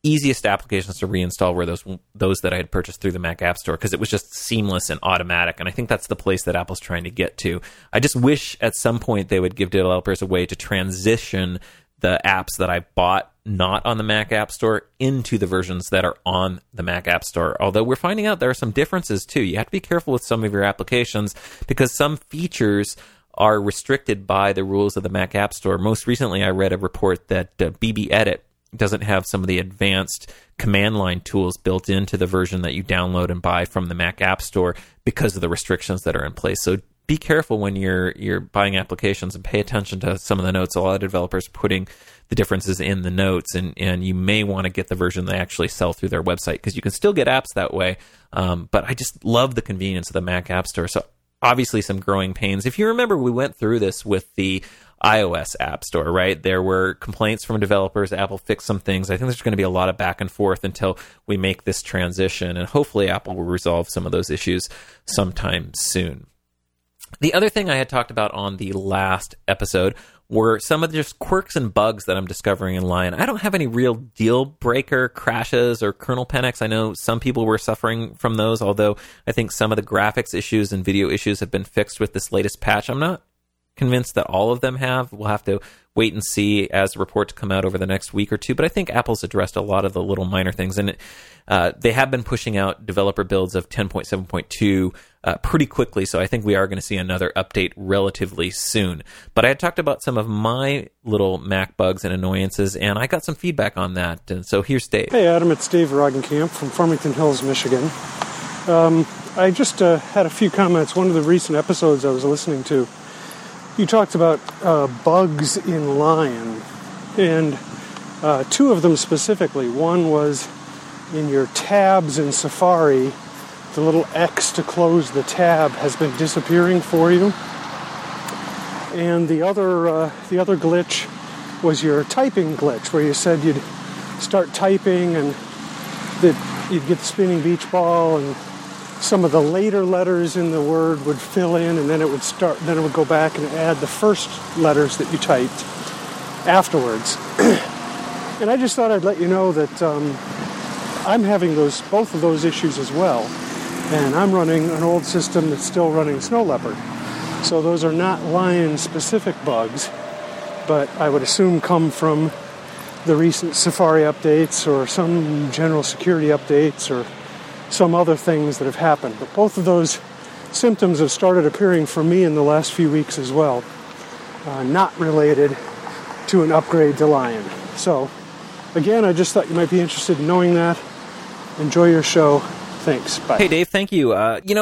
easiest applications to reinstall were those that I had purchased through the Mac App Store, because it was just seamless and automatic. And I think that's the place that Apple's trying to get to. I just wish at some point they would give developers a way to transition the apps that I bought not on the Mac App Store into the versions that are on the Mac App Store. Although we're finding out there are some differences too. You have to be careful with some of your applications because some features are restricted by the rules of the Mac App Store. Most recently, I read a report that BB Edit doesn't have some of the advanced command line tools built into the version that you download and buy from the Mac App Store because of the restrictions that are in place. So be careful when you're buying applications and pay attention to some of the notes. A lot of developers are putting the differences in the notes, and you may want to get the version they actually sell through their website, because you can still get apps that way. But I just love the convenience of the Mac App Store. So obviously some growing pains. If you remember, we went through this with the iOS App Store, right? There were complaints from developers. Apple fixed some things. I think there's going to be a lot of back and forth until we make this transition, and hopefully Apple will resolve some of those issues sometime soon. The other thing I had talked about on the last episode were some of the just quirks and bugs that I'm discovering in Lion. I don't have any real deal breaker crashes or kernel panics. I know some people were suffering from those, although I think some of the graphics issues and video issues have been fixed with this latest patch. I'm not convinced that all of them have. We'll have to wait and see as reports come out over the next week or two, but I think Apple's addressed a lot of the little minor things, and they have been pushing out developer builds of 10.7.2 pretty quickly, so I think we are going to see another update relatively soon. But I had talked about some of my little Mac bugs and annoyances, and I got some feedback on that, and so here's Dave. Hey Adam, it's Dave Roggenkamp from Farmington Hills, Michigan. I just had a few comments. One of the recent episodes I was listening to, you talked about bugs in Lion, and two of them specifically. One was in your tabs in Safari, the little X to close the tab has been disappearing for you. And the other glitch was your typing glitch, where you said you'd start typing and that you'd get the spinning beach ball, and some of the later letters in the word would fill in, and then it would go back and add the first letters that you typed afterwards. And I just thought I'd let you know that I'm having both of those issues as well. And I'm running an old system that's still running Snow Leopard. So those are not Lion-specific bugs, but I would assume come from the recent Safari updates or some general security updates or some other things that have happened. But both of those symptoms have started appearing for me in the last few weeks as well, not related to an upgrade to Lion. So, again, I just thought you might be interested in knowing that. Enjoy your show. Thanks. Bye. Hey, Dave, thank you.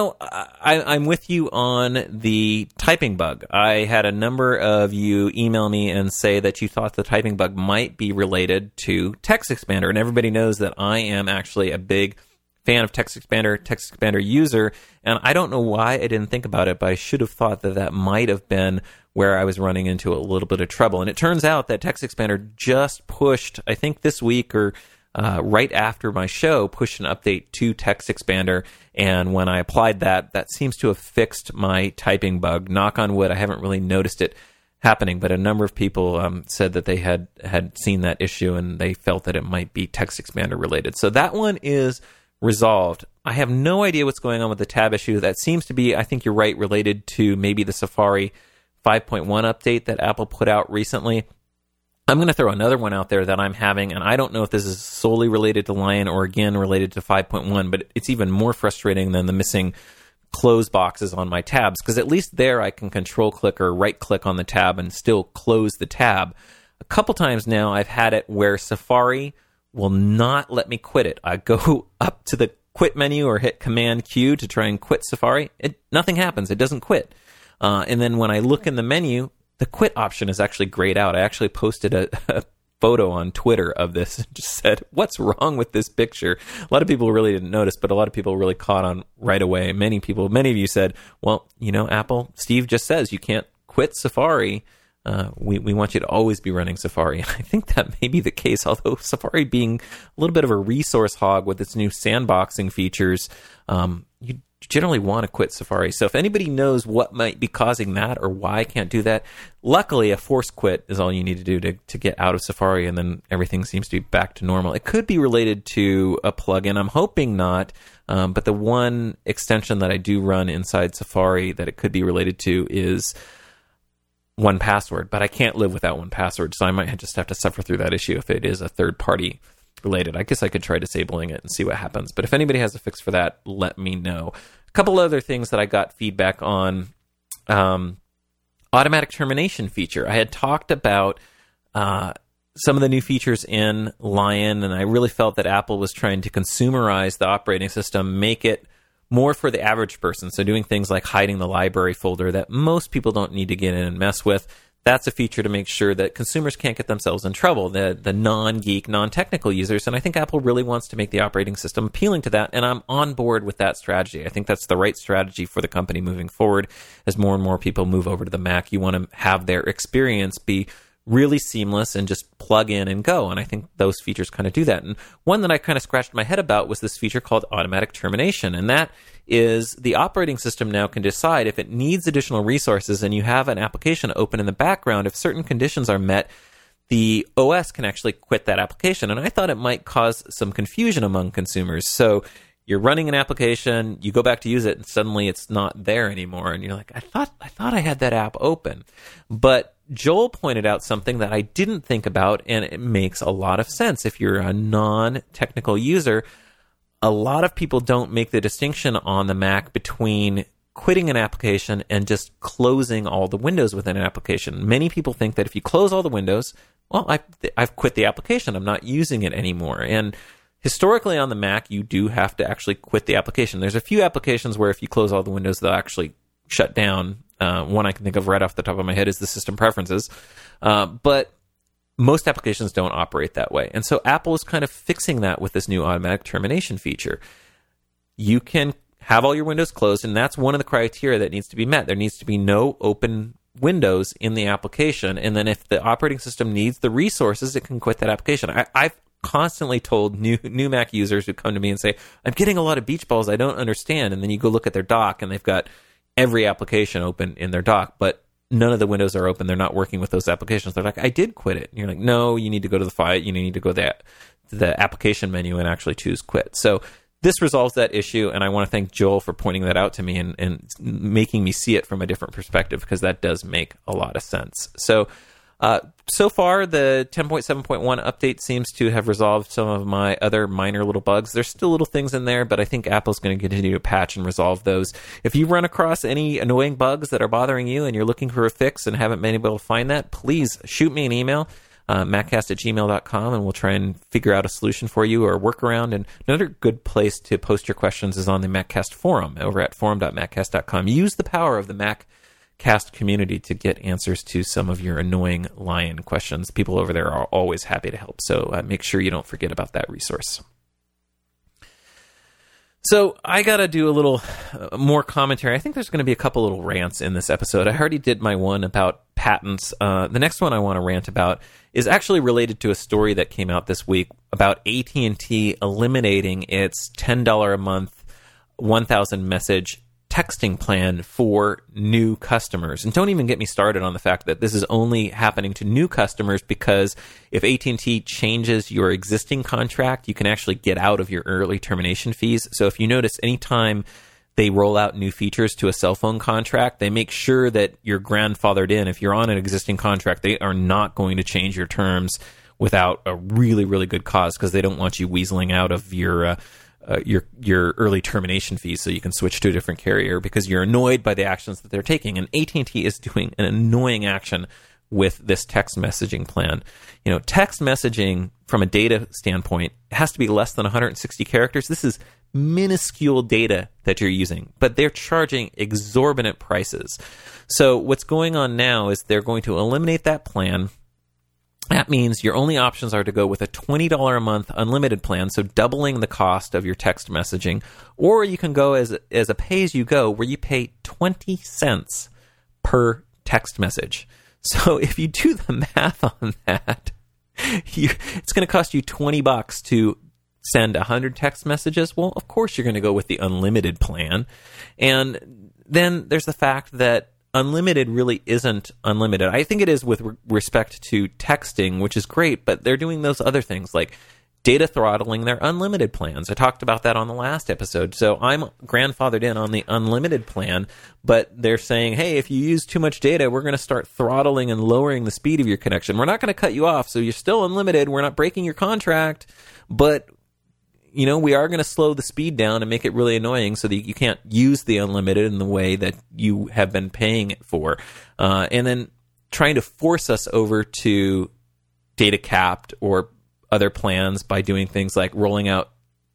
I'm with you on the typing bug. I had a number of you email me and say that you thought the typing bug might be related to TextExpander, and everybody knows that I am actually a big fan of TextExpander user, and I don't know why I didn't think about it, but I should have thought that might have been where I was running into a little bit of trouble. And it turns out that TextExpander just pushed, I think this week or right after my show, pushed an update to TextExpander, and when I applied that seems to have fixed my typing bug. Knock on wood, I haven't really noticed it happening, but a number of people said that they had seen that issue and they felt that it might be TextExpander related. So that one is resolved. I have no idea what's going on with the tab issue. That seems to be, I think you're right, related to maybe the Safari 5.1 update that Apple put out recently. I'm going to throw another one out there that I'm having, and I don't know if this is solely related to Lion or again related to 5.1, but it's even more frustrating than the missing close boxes on my tabs, because at least there I can control click or right click on the tab and still close the tab. A couple times now I've had it where Safari will not let me quit it. I go up to the quit menu or hit Command Q to try and quit Safari. Nothing happens. It doesn't quit. And then when I look in the menu, the quit option is actually grayed out. I actually posted a photo on Twitter of this and just said, what's wrong with this picture? A lot of people really didn't notice, but a lot of people really caught on right away. Many of you said, well, Apple, Steve just says you can't quit Safari. We want you to always be running Safari. I think that may be the case, although Safari being a little bit of a resource hog with its new sandboxing features, you generally want to quit Safari. So if anybody knows what might be causing that or why I can't do that, luckily a force quit is all you need to do to get out of Safari, and then everything seems to be back to normal. It could be related to a plugin. I'm hoping not, but the one extension that I do run inside Safari that it could be related to is 1Password, but I can't live without 1Password, so I might just have to suffer through that issue if it is a third-party related. I guess I could try disabling it and see what happens. But if anybody has a fix for that, let me know. A couple other things that I got feedback on. Automatic termination feature. I had talked about some of the new features in Lion, and I really felt that Apple was trying to consumerize the operating system, make it more for the average person. So doing things like hiding the library folder that most people don't need to get in and mess with. That's a feature to make sure that consumers can't get themselves in trouble, the non-geek, non-technical users. And I think Apple really wants to make the operating system appealing to that, and I'm on board with that strategy. I think that's the right strategy for the company moving forward. As more and more people move over to the Mac, you want to have their experience be really seamless and just plug in and go. And I think those features kind of do that. And one that I kind of scratched my head about was this feature called automatic termination. And that is the operating system now can decide if it needs additional resources and you have an application open in the background, if certain conditions are met, the OS can actually quit that application. And I thought it might cause some confusion among consumers. So you're running an application, you go back to use it, and suddenly it's not there anymore. And you're like, I thought I had that app open. But Joel pointed out something that I didn't think about, and it makes a lot of sense. If you're a non-technical user, a lot of people don't make the distinction on the Mac between quitting an application and just closing all the windows within an application. Many people think that if you close all the windows, well, I've quit the application. I'm not using it anymore. And historically on the Mac, you do have to actually quit the application. There's a few applications where if you close all the windows, they'll actually shut down. One I can think of right off the top of my head is the system preferences. But most applications don't operate that way. And so Apple is kind of fixing that with this new automatic termination feature. You can have all your windows closed, and that's one of the criteria that needs to be met. There needs to be no open windows in the application. And then if the operating system needs the resources, it can quit that application. I've constantly told new Mac users who come to me and say, I'm getting a lot of beach balls I don't understand. And then you go look at their dock, and they've got every application open in their dock, but none of the windows are open. They're not working with those applications. They're like, I did quit it. And you're like, no, you need to go to the file. You need to go to the application menu and actually choose quit. So this resolves that issue, and I want to thank Joel for pointing that out to me and making me see it from a different perspective, because that does make a lot of sense. So far, the 10.7.1 update seems to have resolved some of my other minor little bugs. There's still little things in there, but I think Apple's going to continue to patch and resolve those. If you run across any annoying bugs that are bothering you and you're looking for a fix and haven't been able to find that, please shoot me an email, maccast@gmail.com, and we'll try and figure out a solution for you or a workaround. And another good place to post your questions is on the MacCast forum over at forum.maccast.com. Use the power of the MacCast community to get answers to some of your annoying Lion questions. People over there are always happy to help, so make sure you don't forget about that resource. So I got to do a little more commentary. I think there's going to be a couple little rants in this episode. I already did my one about patents. The next one I want to rant about is actually related to a story that came out this week about AT&T eliminating its $10 a month 1,000 message texting plan for new customers. And don't even get me started on the fact that this is only happening to new customers, because if AT&T changes your existing contract, you can actually get out of your early termination fees. So if you notice, anytime they roll out new features to a cell phone contract, they make sure that you're grandfathered in. If you're on an existing contract, they are not going to change your terms without a really, really good cause, because they don't want you weaseling out of your early termination fees so you can switch to a different carrier because you're annoyed by the actions that they're taking. And AT&T is doing an annoying action with this text messaging plan. You know, text messaging from a data standpoint has to be less than 160 characters. This is minuscule data that you're using, but they're charging exorbitant prices. So what's going on now is they're going to eliminate that plan. That means your only options are to go with a $20 a month unlimited plan, so doubling the cost of your text messaging, or you can go as a pay-as-you-go where you pay 20 cents per text message. So if you do the math on that, it's going to cost you $20 to send 100 text messages, well, of course you're going to go with the unlimited plan. And then there's the fact that unlimited really isn't unlimited. I think it is with respect to texting, which is great, but they're doing those other things like data throttling their unlimited plans. I talked about that on the last episode. So I'm grandfathered in on the unlimited plan, but they're saying, hey, if you use too much data, we're going to start throttling and lowering the speed of your connection. We're not going to cut you off, so you're still unlimited. We're not breaking your contract, but we are going to slow the speed down and make it really annoying so that you can't use the unlimited in the way that you have been paying it for. And then trying to force us over to data capped or other plans by doing things like rolling out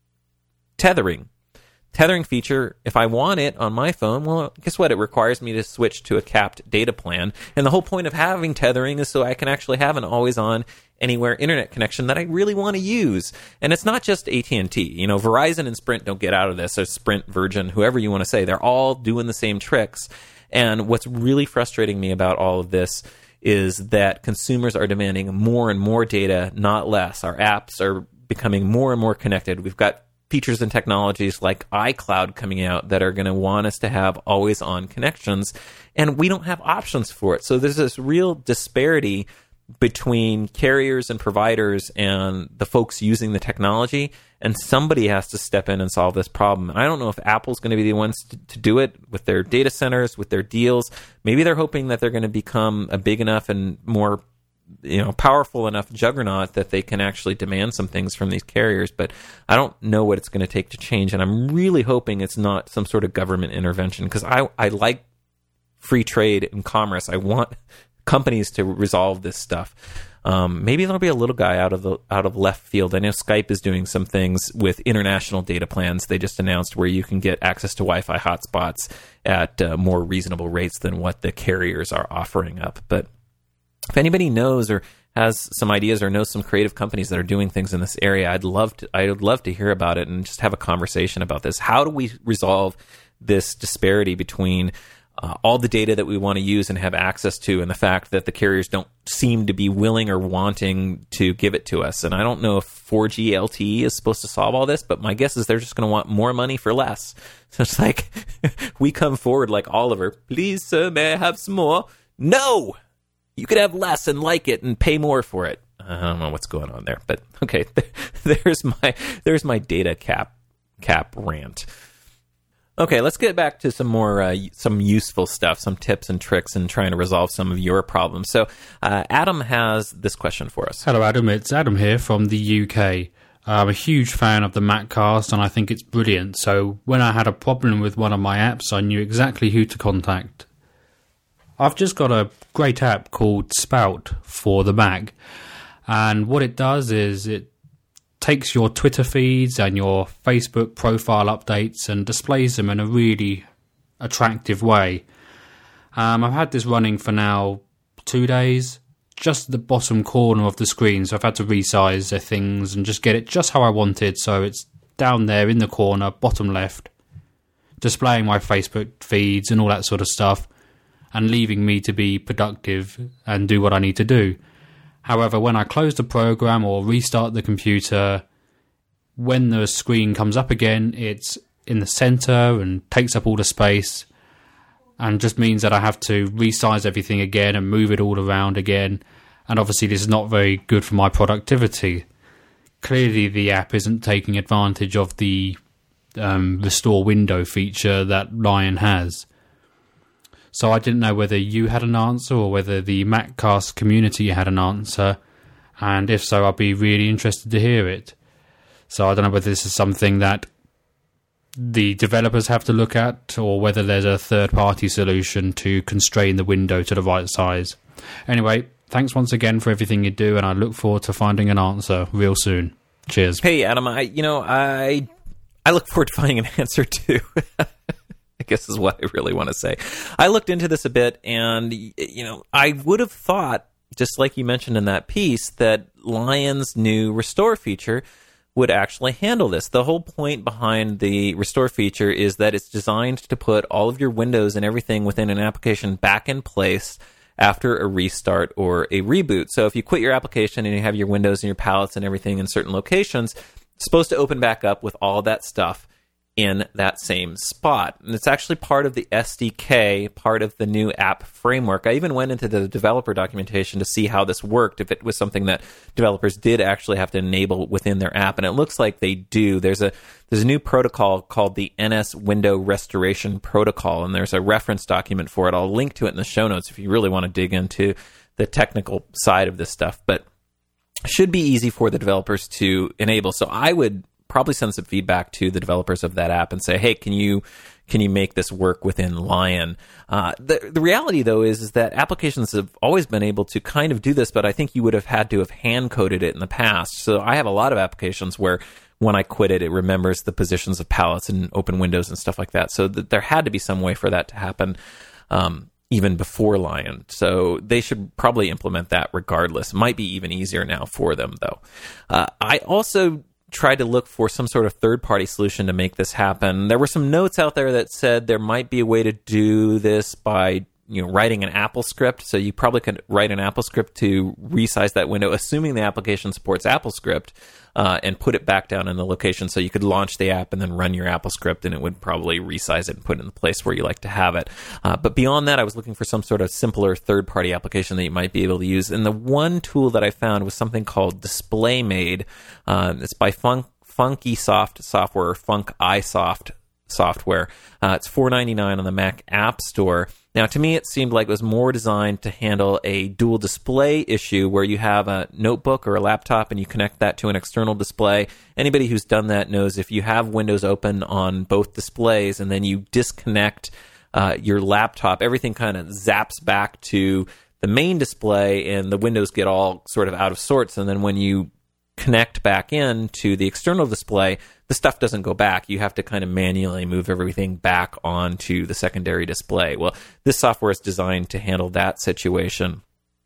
tethering feature. If I want it on my phone, well, guess what? It requires me to switch to a capped data plan. And the whole point of having tethering is so I can actually have an always-on anywhere internet connection that I really want to use. And it's not just AT&T. Verizon and Sprint don't get out of this, or Sprint, Virgin, whoever you want to say. They're all doing the same tricks. And what's really frustrating me about all of this is that consumers are demanding more and more data, not less. Our apps are becoming more and more connected. We've got features and technologies like iCloud coming out that are going to want us to have always-on connections, and we don't have options for it. So there's this real disparity between carriers and providers and the folks using the technology, and somebody has to step in and solve this problem. I don't know if Apple's going to be the ones to do it with their data centers, with their deals. Maybe they're hoping that they're going to become a big enough and more powerful enough juggernaut that they can actually demand some things from these carriers, but I don't know what it's going to take to change, and I'm really hoping it's not some sort of government intervention, because I like free trade and commerce. I want companies to resolve this stuff. Maybe there'll be a little guy out of left field. I know Skype is doing some things with international data plans they just announced where you can get access to Wi-Fi hotspots at more reasonable rates than what the carriers are offering up. But if anybody knows or has some ideas or knows some creative companies that are doing things in this area, I'd love to hear about it and just have a conversation about this. How do we resolve this disparity between all the data that we want to use and have access to, and the fact that the carriers don't seem to be willing or wanting to give it to us? And I don't know if 4G LTE is supposed to solve all this, but my guess is they're just going to want more money for less. So it's like, we come forward like Oliver, please, sir, may I have some more? No! You could have less and like it and pay more for it. I don't know what's going on there, but okay, there's my data cap rant. Okay, let's get back to some more some useful stuff, some tips and tricks in trying to resolve some of your problems. So Adam has this question for us. Hello, Adam. It's Adam here from the UK. I'm a huge fan of the Maccast, and I think it's brilliant. So when I had a problem with one of my apps, I knew exactly who to contact. I've just got a great app called Spout for the Mac, and what it does is it takes your Twitter feeds and your Facebook profile updates and displays them in a really attractive way. I've had this running for now 2 days, just at the bottom corner of the screen, so I've had to resize the things and just get it just how I wanted, so it's down there in the corner, bottom left, displaying my Facebook feeds and all that sort of stuff, and leaving me to be productive and do what I need to do. However, when I close the program or restart the computer, when the screen comes up again, it's in the center and takes up all the space, and just means that I have to resize everything again and move it all around again. And obviously this is not very good for my productivity. Clearly the app isn't taking advantage of the restore window feature that Lion has. So I didn't know whether you had an answer or whether the Maccast community had an answer, and if so, I'd be really interested to hear it. So I don't know whether this is something that the developers have to look at, or whether there's a third-party solution to constrain the window to the right size. Anyway, thanks once again for everything you do, and I look forward to finding an answer real soon. Cheers. Hey, Adam, I look forward to finding an answer too. I guess is what I really want to say. I looked into this a bit, and I would have thought, just like you mentioned in that piece, that Lion's new restore feature would actually handle this. The whole point behind the restore feature is that it's designed to put all of your windows and everything within an application back in place after a restart or a reboot. So if you quit your application and you have your windows and your palettes and everything in certain locations, supposed to open back up with all that stuff in that same spot. And it's actually part of the SDK, part of the new app framework. I even went into the developer documentation to see how this worked, if it was something that developers did actually have to enable within their app, and it looks like they do. There's a new protocol called the NS Window Restoration Protocol, and there's a reference document for it. I'll link to it in the show notes if you really want to dig into the technical side of this stuff, but should be easy for the developers to enable. So I would probably send some feedback to the developers of that app and say, hey, can you make this work within Lion? The reality, though, is that applications have always been able to kind of do this, but I think you would have had to have hand-coded it in the past. So I have a lot of applications where when I quit it, it remembers the positions of palettes and open windows and stuff like that. So there had to be some way for that to happen even before Lion. So they should probably implement that regardless. It might be even easier now for them, though. I also tried to look for some sort of third-party solution to make this happen. There were some notes out there that said there might be a way to do this by writing an Apple script. So you probably could write an Apple script to resize that window, assuming the application supports Apple script, and put it back down in the location. So you could launch the app and then run your Apple script, and it would probably resize it and put it in the place where you like to have it. But beyond that, I was looking for some sort of simpler third-party application that you might be able to use. And the one tool that I found was something called DisplayMade. It's by Funkysoft software, or FunkIsoft software. It's $4.99 on the Mac App Store. Now, to me, it seemed like it was more designed to handle a dual display issue where you have a notebook or a laptop and you connect that to an external display. Anybody who's done that knows if you have Windows open on both displays and then you disconnect your laptop, everything kind of zaps back to the main display and the windows get all sort of out of sorts. And then when you connect back in to the external display, the stuff doesn't go back. You have to kind of manually move everything back onto the secondary display. Well, this software is designed to handle that situation.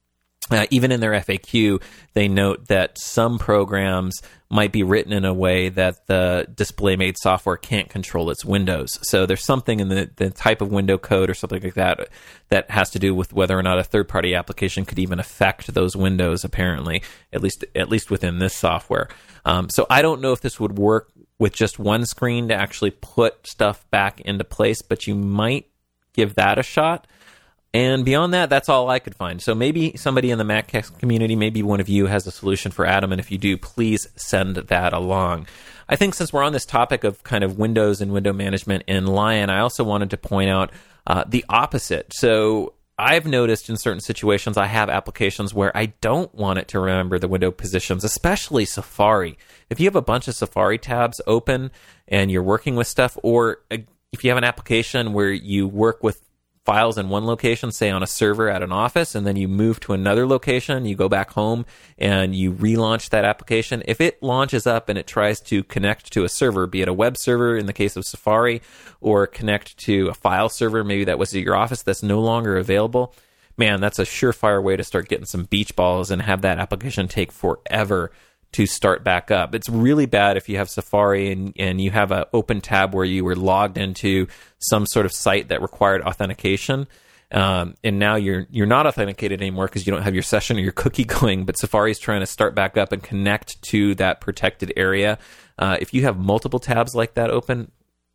Even in their FAQ, they note that some programs might be written in a way that the DisplayMade software can't control its windows. So there's something in the type of window code or something like that that has to do with whether or not a third-party application could even affect those windows, apparently, at least within this software. So I don't know if this would work with just one screen to actually put stuff back into place, but you might give that a shot. And beyond that, that's all I could find. So maybe somebody in the MacCast community, maybe one of you has a solution for Adam, and if you do, please send that along. I think since we're on this topic of kind of Windows and window management in Lion, I also wanted to point out the opposite. So I've noticed in certain situations I have applications where I don't want it to remember the window positions, especially Safari. If you have a bunch of Safari tabs open and you're working with stuff, or if you have an application where you work with files in one location, say on a server at an office, and then you move to another location, you go back home and you relaunch that application. If it launches up and it tries to connect to a server, be it a web server in the case of Safari, or connect to a file server, maybe that was at your office that's no longer available, man, that's a surefire way to start getting some beach balls and have that application take forever to start back up. It's really bad if you have Safari and you have an open tab where you were logged into some sort of site that required authentication, and now you're not authenticated anymore because you don't have your session or your cookie going, but Safari's trying to start back up and connect to that protected area. If you have multiple tabs like that open,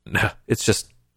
it's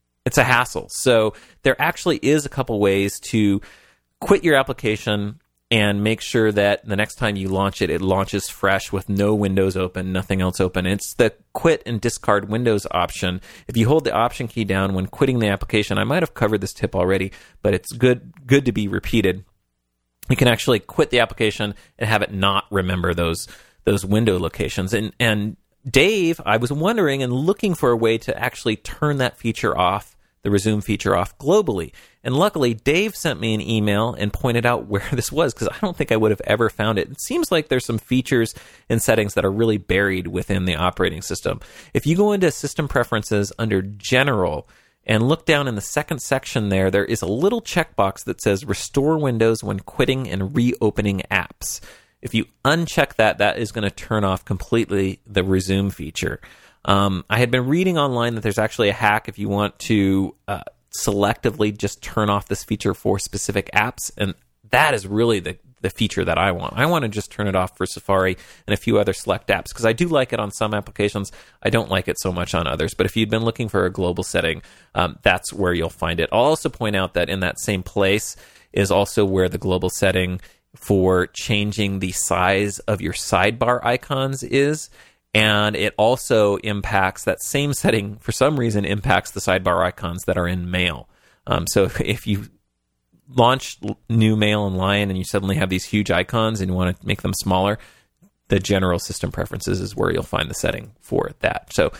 a hassle. So there actually is a couple ways to quit your application and make sure that the next time you launch it, it launches fresh with no windows open, nothing else open. It's the quit and discard windows option. If you hold the option key down when quitting the application, I might have covered this tip already, but it's good to be repeated. You can actually quit the application and have it not remember those window locations. And Dave, I was wondering and looking for a way to actually turn that feature off, the resume feature off globally. And luckily, Dave sent me an email and pointed out where this was, because I don't think I would have ever found it. It seems like there's some features and settings that are really buried within the operating system. If you go into System Preferences under General and look down in the second section there is a little checkbox that says Restore Windows when quitting and reopening apps. If you uncheck that, that is going to turn off completely the resume feature. I had been reading online that there's actually a hack if you want to selectively just turn off this feature for specific apps, and that is really the the feature that I want. I want to just turn it off for Safari and a few other select apps, because I do like it on some applications. I don't like it so much on others. But if you've been looking for a global setting, that's where you'll find it. I'll also point out that in that same place is also where the global setting for changing the size of your sidebar icons is. And it also impacts, that same setting, for some reason, impacts the sidebar icons that are in Mail. So if you launch new Mail in Lion and you suddenly have these huge icons and you want to make them smaller, the general system preferences is where you'll find the setting for that. So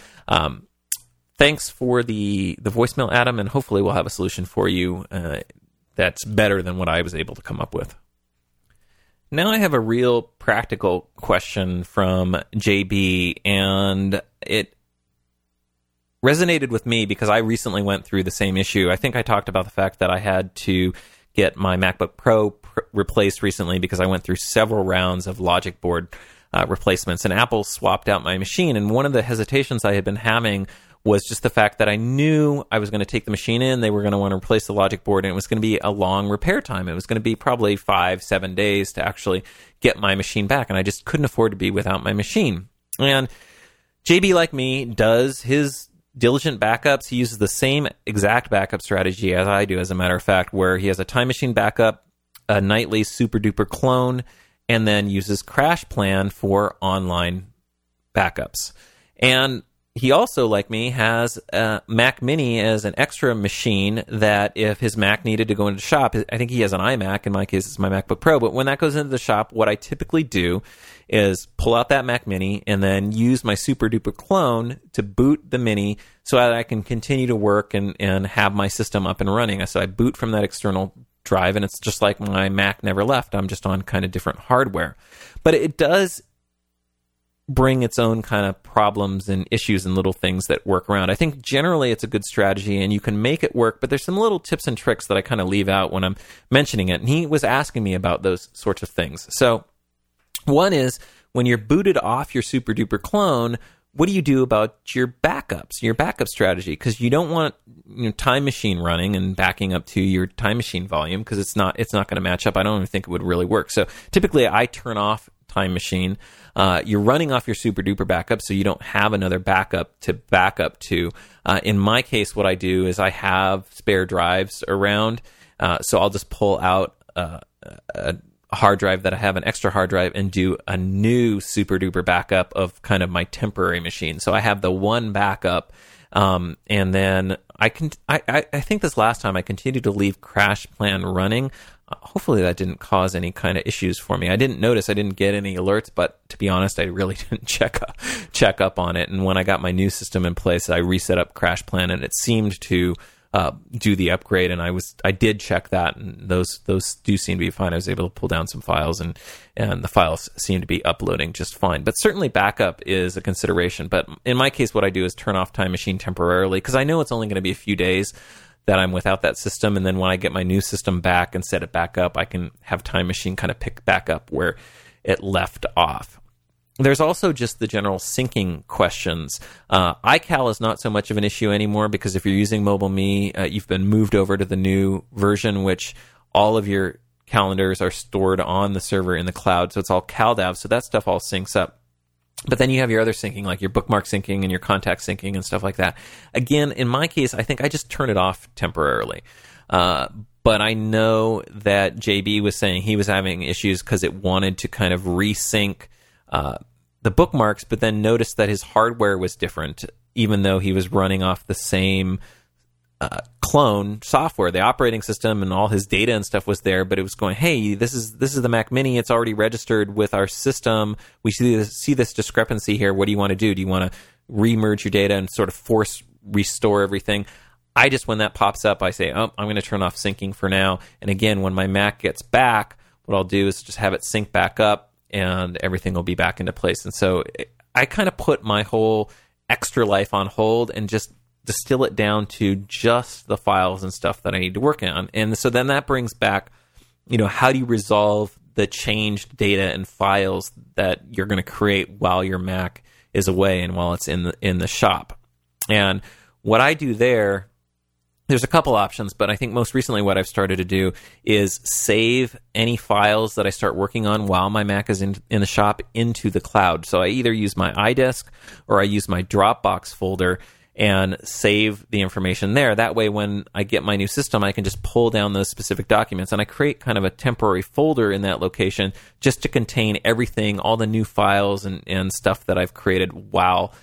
thanks for the voicemail, Adam, and hopefully we'll have a solution for you that's better than what I was able to come up with. Now I have a real practical question from JB, and it resonated with me because I recently went through the same issue. I think I talked about the fact that I had to get my MacBook Pro replaced recently because I went through several rounds of logic board replacements, and Apple swapped out my machine. And one of the hesitations I had been having was just the fact that I knew I was going to take the machine in, they were going to want to replace the logic board, and it was going to be a long repair time. It was going to be probably 5-7 days to actually get my machine back, and I just couldn't afford to be without my machine. And JB, like me, does his diligent backups. He uses the same exact backup strategy as I do, as a matter of fact, where he has a Time Machine backup, a nightly super duper clone, and then uses CrashPlan for online backups. And he also, like me, has a Mac Mini as an extra machine that if his Mac needed to go into the shop, I think he has an iMac. In my case, it's my MacBook Pro. But when that goes into the shop, what I typically do is pull out that Mac Mini and then use my super duper clone to boot the Mini so that I can continue to work and have my system up and running. So I boot from that external drive, and it's just like my Mac never left. I'm just on kind of different hardware. But it does bring its own kind of problems and issues and little things that work around. I think generally it's a good strategy and you can make it work, but there's some little tips and tricks that I kind of leave out when I'm mentioning it. And he was asking me about those sorts of things. So one is, when you're booted off your super duper clone, what do you do about your backups, your backup strategy? Because you don't want Time Machine running and backing up to your Time Machine volume, because it's not going to match up. I don't even think it would really work. So typically I turn off Time Machine. You're running off your super duper backup, so you don't have another backup to back up to. In my case, what I do is I have spare drives around, so I'll just pull out a hard drive that I have, an extra hard drive, and do a new super duper backup of kind of my temporary machine. So I have the one backup, and then I think this last time I continued to leave CrashPlan running. Hopefully that didn't cause any kind of issues for me. I didn't notice, I didn't get any alerts, but to be honest, I really didn't check up on it. And when I got my new system in place, I reset up CrashPlan, and it seemed to do the upgrade. And I did check that, and those do seem to be fine. I was able to pull down some files, and the files seem to be uploading just fine. But certainly backup is a consideration. But in my case, what I do is turn off Time Machine temporarily, because I know it's only going to be a few days that I'm without that system, and then when I get my new system back and set it back up, I can have Time Machine kind of pick back up where it left off. There's also just the general syncing questions. iCal is not so much of an issue anymore, because if you're using MobileMe, you've been moved over to the new version, which all of your calendars are stored on the server in the cloud, so it's all CalDAV, so that stuff all syncs up. But then you have your other syncing, like your bookmark syncing and your contact syncing and stuff like that. Again, in my case, I think I just turn it off temporarily. But I know that JB was saying he was having issues because it wanted to kind of resync the bookmarks, but then noticed that his hardware was different, even though he was running off the same clone software. The operating system and all his data and stuff was there, but it was going, hey, this is the Mac Mini. It's already registered with our system. We see this discrepancy here. What do you want to do? Do you want to remerge your data and sort of force restore everything? I just, when that pops up, I say, oh, I'm going to turn off syncing for now. And again, when my Mac gets back, what I'll do is just have it sync back up, and everything will be back into place. And so I kind of put my whole extra life on hold and just distill it down to just the files and stuff that I need to work on. And so then that brings back, how do you resolve the changed data and files that you're going to create while your Mac is away and while it's in the shop? And what I do there There's a couple options, but I think most recently what I've started to do is save any files that I start working on while my Mac is in the shop into the cloud. So I either use my iDisk or I use my Dropbox folder and save the information there. That way, when I get my new system, I can just pull down those specific documents, and I create kind of a temporary folder in that location just to contain everything, all the new files and stuff that I've created while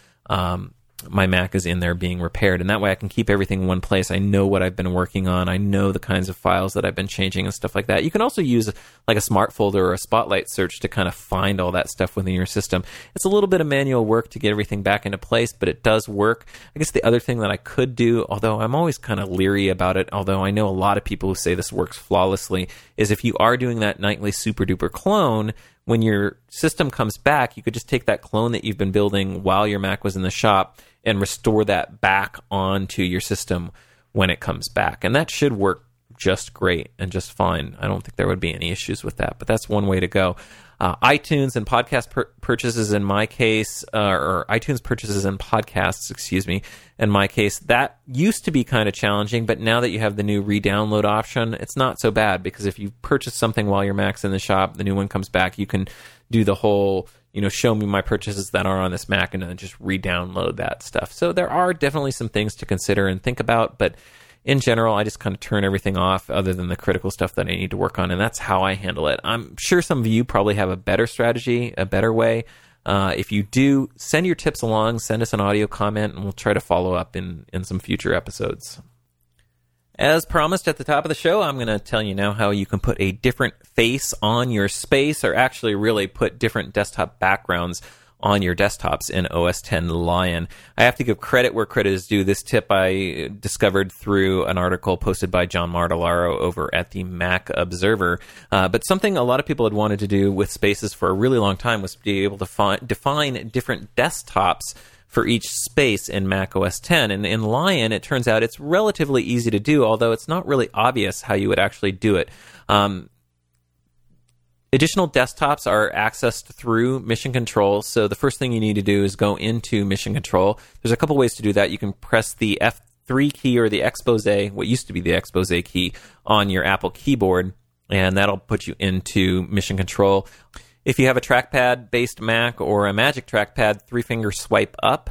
my Mac is in there being repaired. And that way I can keep everything in one place. I know what I've been working on. I know the kinds of files that I've been changing and stuff like that. You can also use like a smart folder or a spotlight search to kind of find all that stuff within your system. It's a little bit of manual work to get everything back into place, but it does work. I guess the other thing that I could do, although I'm always kind of leery about it, although I know a lot of people who say this works flawlessly, is if you are doing that nightly super duper clone, when your system comes back, you could just take that clone that you've been building while your Mac was in the shop and restore that back onto your system when it comes back. And that should work just great and just fine. I don't think there would be any issues with that, but that's one way to go. iTunes and podcast purchases in my case, or iTunes purchases and podcasts, in my case, that used to be kind of challenging, but now that you have the new re-download option, it's not so bad, because if you purchase something while your Mac's in the shop, the new one comes back, you can do the whole, show me my purchases that are on this Mac and then just re-download that stuff. So there are definitely some things to consider and think about, but in general, I just kind of turn everything off other than the critical stuff that I need to work on, and that's how I handle it. I'm sure some of you probably have a better strategy, a better way. If you do, send your tips along, send us an audio comment, and we'll try to follow up in some future episodes. As promised at the top of the show, I'm going to tell you now how you can put a different face on your space, or actually really put different desktop backgrounds on your desktops in OS X Lion. I have to give credit where credit is due. This tip I discovered through an article posted by John Martellaro over at the Mac Observer. But something a lot of people had wanted to do with spaces for a really long time was to be able to define different desktops for each space in Mac OS X. And in Lion, it turns out it's relatively easy to do, although it's not really obvious how you would actually do it. Additional desktops are accessed through Mission Control, so the first thing you need to do is go into Mission Control. There's a couple ways to do that. You can press the F3 key or the Expose, what used to be the Expose key, on your Apple keyboard, and that'll put you into Mission Control. If you have a trackpad-based Mac or a Magic Trackpad, three-finger swipe up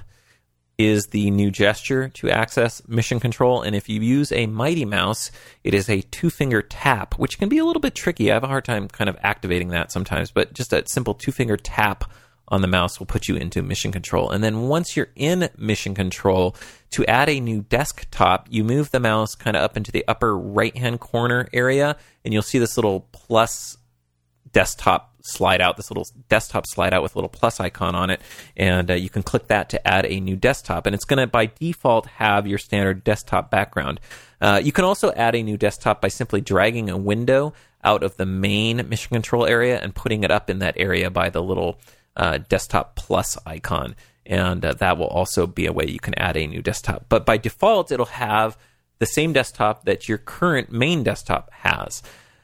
is the new gesture to access Mission Control. And if you use a Mighty Mouse, it is a two-finger tap, which can be a little bit tricky. I have a hard time kind of activating that sometimes, but just a simple two-finger tap on the mouse will put you into Mission Control. And then once you're in Mission Control, to add a new desktop, you move the mouse kind of up into the upper right-hand corner area, and you'll see this little plus desktop slide out, this little desktop slide out with a little plus icon on it, and you can click that to add a new desktop, and it's going to by default have your standard desktop background. You can also add a new desktop by simply dragging a window out of the main Mission Control area and putting it up in that area by the little desktop plus icon, and that will also be a way you can add a new desktop. But by default, it'll have the same desktop that your current main desktop has.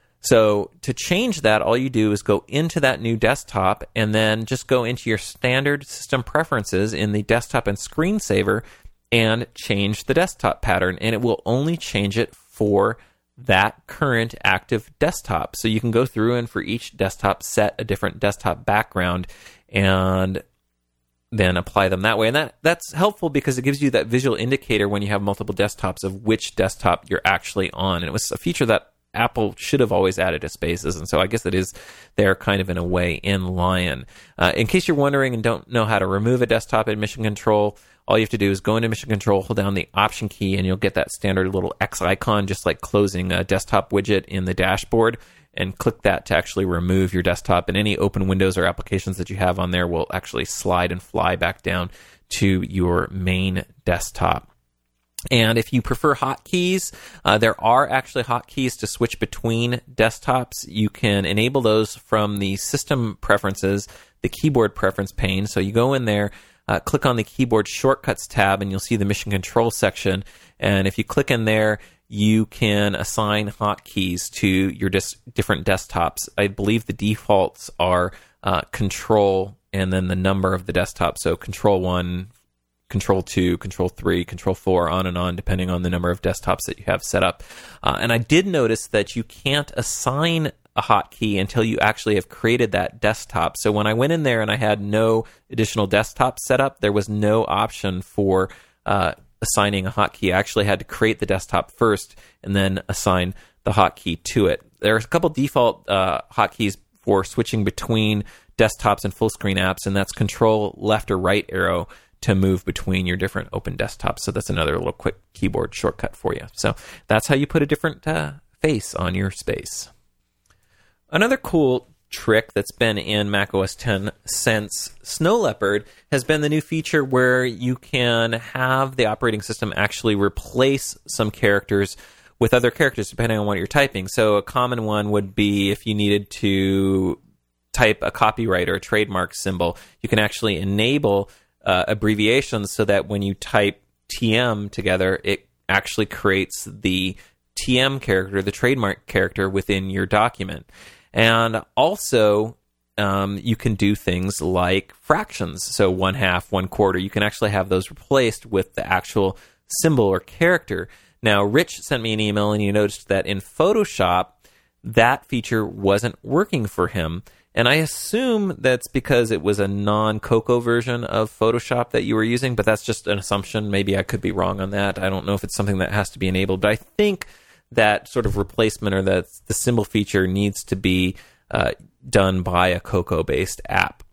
So to change that, all you do is go into that new desktop and then just go into your standard system preferences in the desktop and screensaver and change the desktop pattern. And it will only change it for that current active desktop. So you can go through and for each desktop set a different desktop background and then apply them that way. And that's helpful because it gives you that visual indicator when you have multiple desktops of which desktop you're actually on. And it was a feature that Apple should have always added to Spaces, and so I guess it is there kind of in a way in Lion. In case you're wondering and don't know how to remove a desktop in Mission Control, all you have to do is go into Mission Control, hold down the Option key, and you'll get that standard little X icon, just like closing a desktop widget in the dashboard, and click that to actually remove your desktop, and any open windows or applications that you have on there will actually slide and fly back down to your main desktop. And if you prefer hotkeys, there are actually hotkeys to switch between desktops. You can enable those from the system preferences, the keyboard preference pane. So you go in there, click on the keyboard shortcuts tab, and you'll see the Mission Control section. And if you click in there, you can assign hotkeys to your different desktops. I believe the defaults are Control and then the number of the desktop. So Control 1, Control 2, Control 3, Control 4, on and on, depending on the number of desktops that you have set up. And I did notice that you can't assign a hotkey until you actually have created that desktop. So when I went in there and I had no additional desktop set up, there was no option for assigning a hotkey. I actually had to create the desktop first and then assign the hotkey to it. There's a couple default hotkeys for switching between desktops and full screen apps, and that's Control left or right arrow to move between your different open desktops. So that's another little quick keyboard shortcut for you. So that's how you put a different face on your space. Another cool trick that's been in macOS 10 since Snow Leopard has been the new feature where you can have the operating system actually replace some characters with other characters depending on what you're typing. So a common one would be if you needed to type a copyright or a trademark symbol, you can actually enable abbreviations so that when you type TM together, it actually creates the TM character, the trademark character within your document. And also, you can do things like fractions. So 1/2, 1/4. You can actually have those replaced with the actual symbol or character. Now, Rich sent me an email, and you noticed that in Photoshop, that feature wasn't working for him. And I assume that's because it was a non-Cocoa version of Photoshop that you were using, but that's just an assumption. Maybe I could be wrong on that. I don't know if it's something that has to be enabled, but I think that sort of replacement or the symbol feature needs to be done by a Cocoa-based app.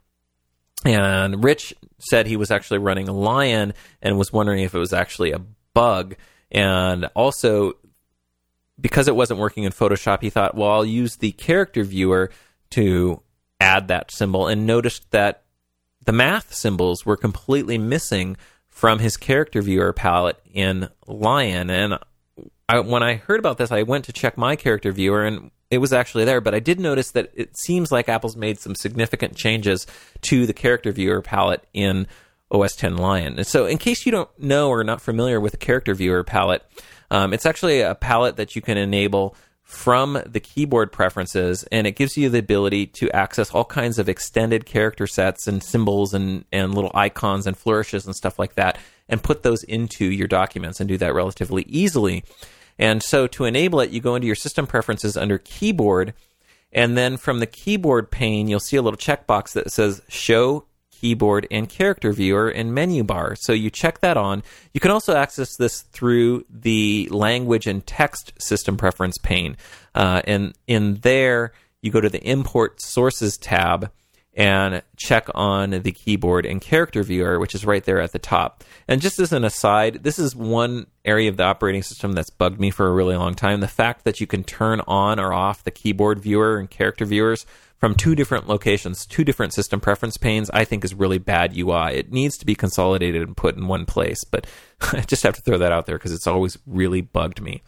And Rich said he was actually running Lion and was wondering if it was actually a bug. And also, because it wasn't working in Photoshop, he thought, well, I'll use the character viewer to add that symbol, and noticed that the math symbols were completely missing from his character viewer palette in Lion. And when I heard about this, I went to check my character viewer, and it was actually there. But I did notice that it seems like Apple's made some significant changes to the character viewer palette in OS X Lion. And so in case you don't know or are not familiar with the character viewer palette, it's actually a palette that you can enable from the keyboard preferences, and it gives you the ability to access all kinds of extended character sets and symbols and little icons and flourishes and stuff like that, and put those into your documents and do that relatively easily. And so to enable it, you go into your system preferences under keyboard, and then from the keyboard pane, you'll see a little checkbox that says Show Keyboard and Character Viewer in Menu Bar. So you check that on. You can also access this through the Language and Text System Preference pane. And in there, you go to the Import Sources tab and check on the Keyboard and Character Viewer, which is right there at the top. And just as an aside, this is one area of the operating system that's bugged me for a really long time. The fact that you can turn on or off the Keyboard Viewer and Character Viewers from two different locations, two different system preference panes, I think is really bad UI. It needs to be consolidated and put in one place, but I just have to throw that out there because it's always really bugged me.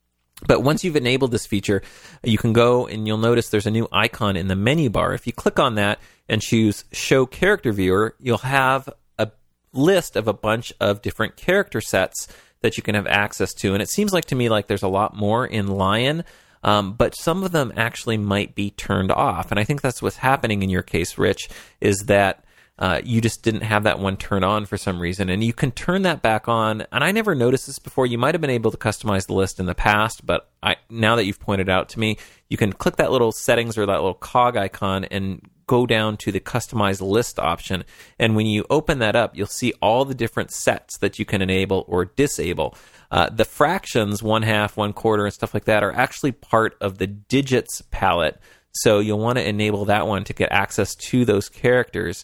But once you've enabled this feature, you can go and you'll notice there's a new icon in the menu bar. If you click on that and choose Show Character Viewer, you'll have a list of a bunch of different character sets that you can have access to. And it seems like to me like there's a lot more in Lion, but some of them actually might be turned off. And I think that's what's happening in your case, Rich, is that you just didn't have that one turned on for some reason. And you can turn that back on. And I never noticed this before. You might have been able to customize the list in the past, but now that you've pointed out to me, you can click that little settings or that little cog icon and go down to the customize list option. And when you open that up, you'll see all the different sets that you can enable or disable. The fractions, 1/2, 1/4, and stuff like that are actually part of the digits palette. So you'll want to enable that one to get access to those characters.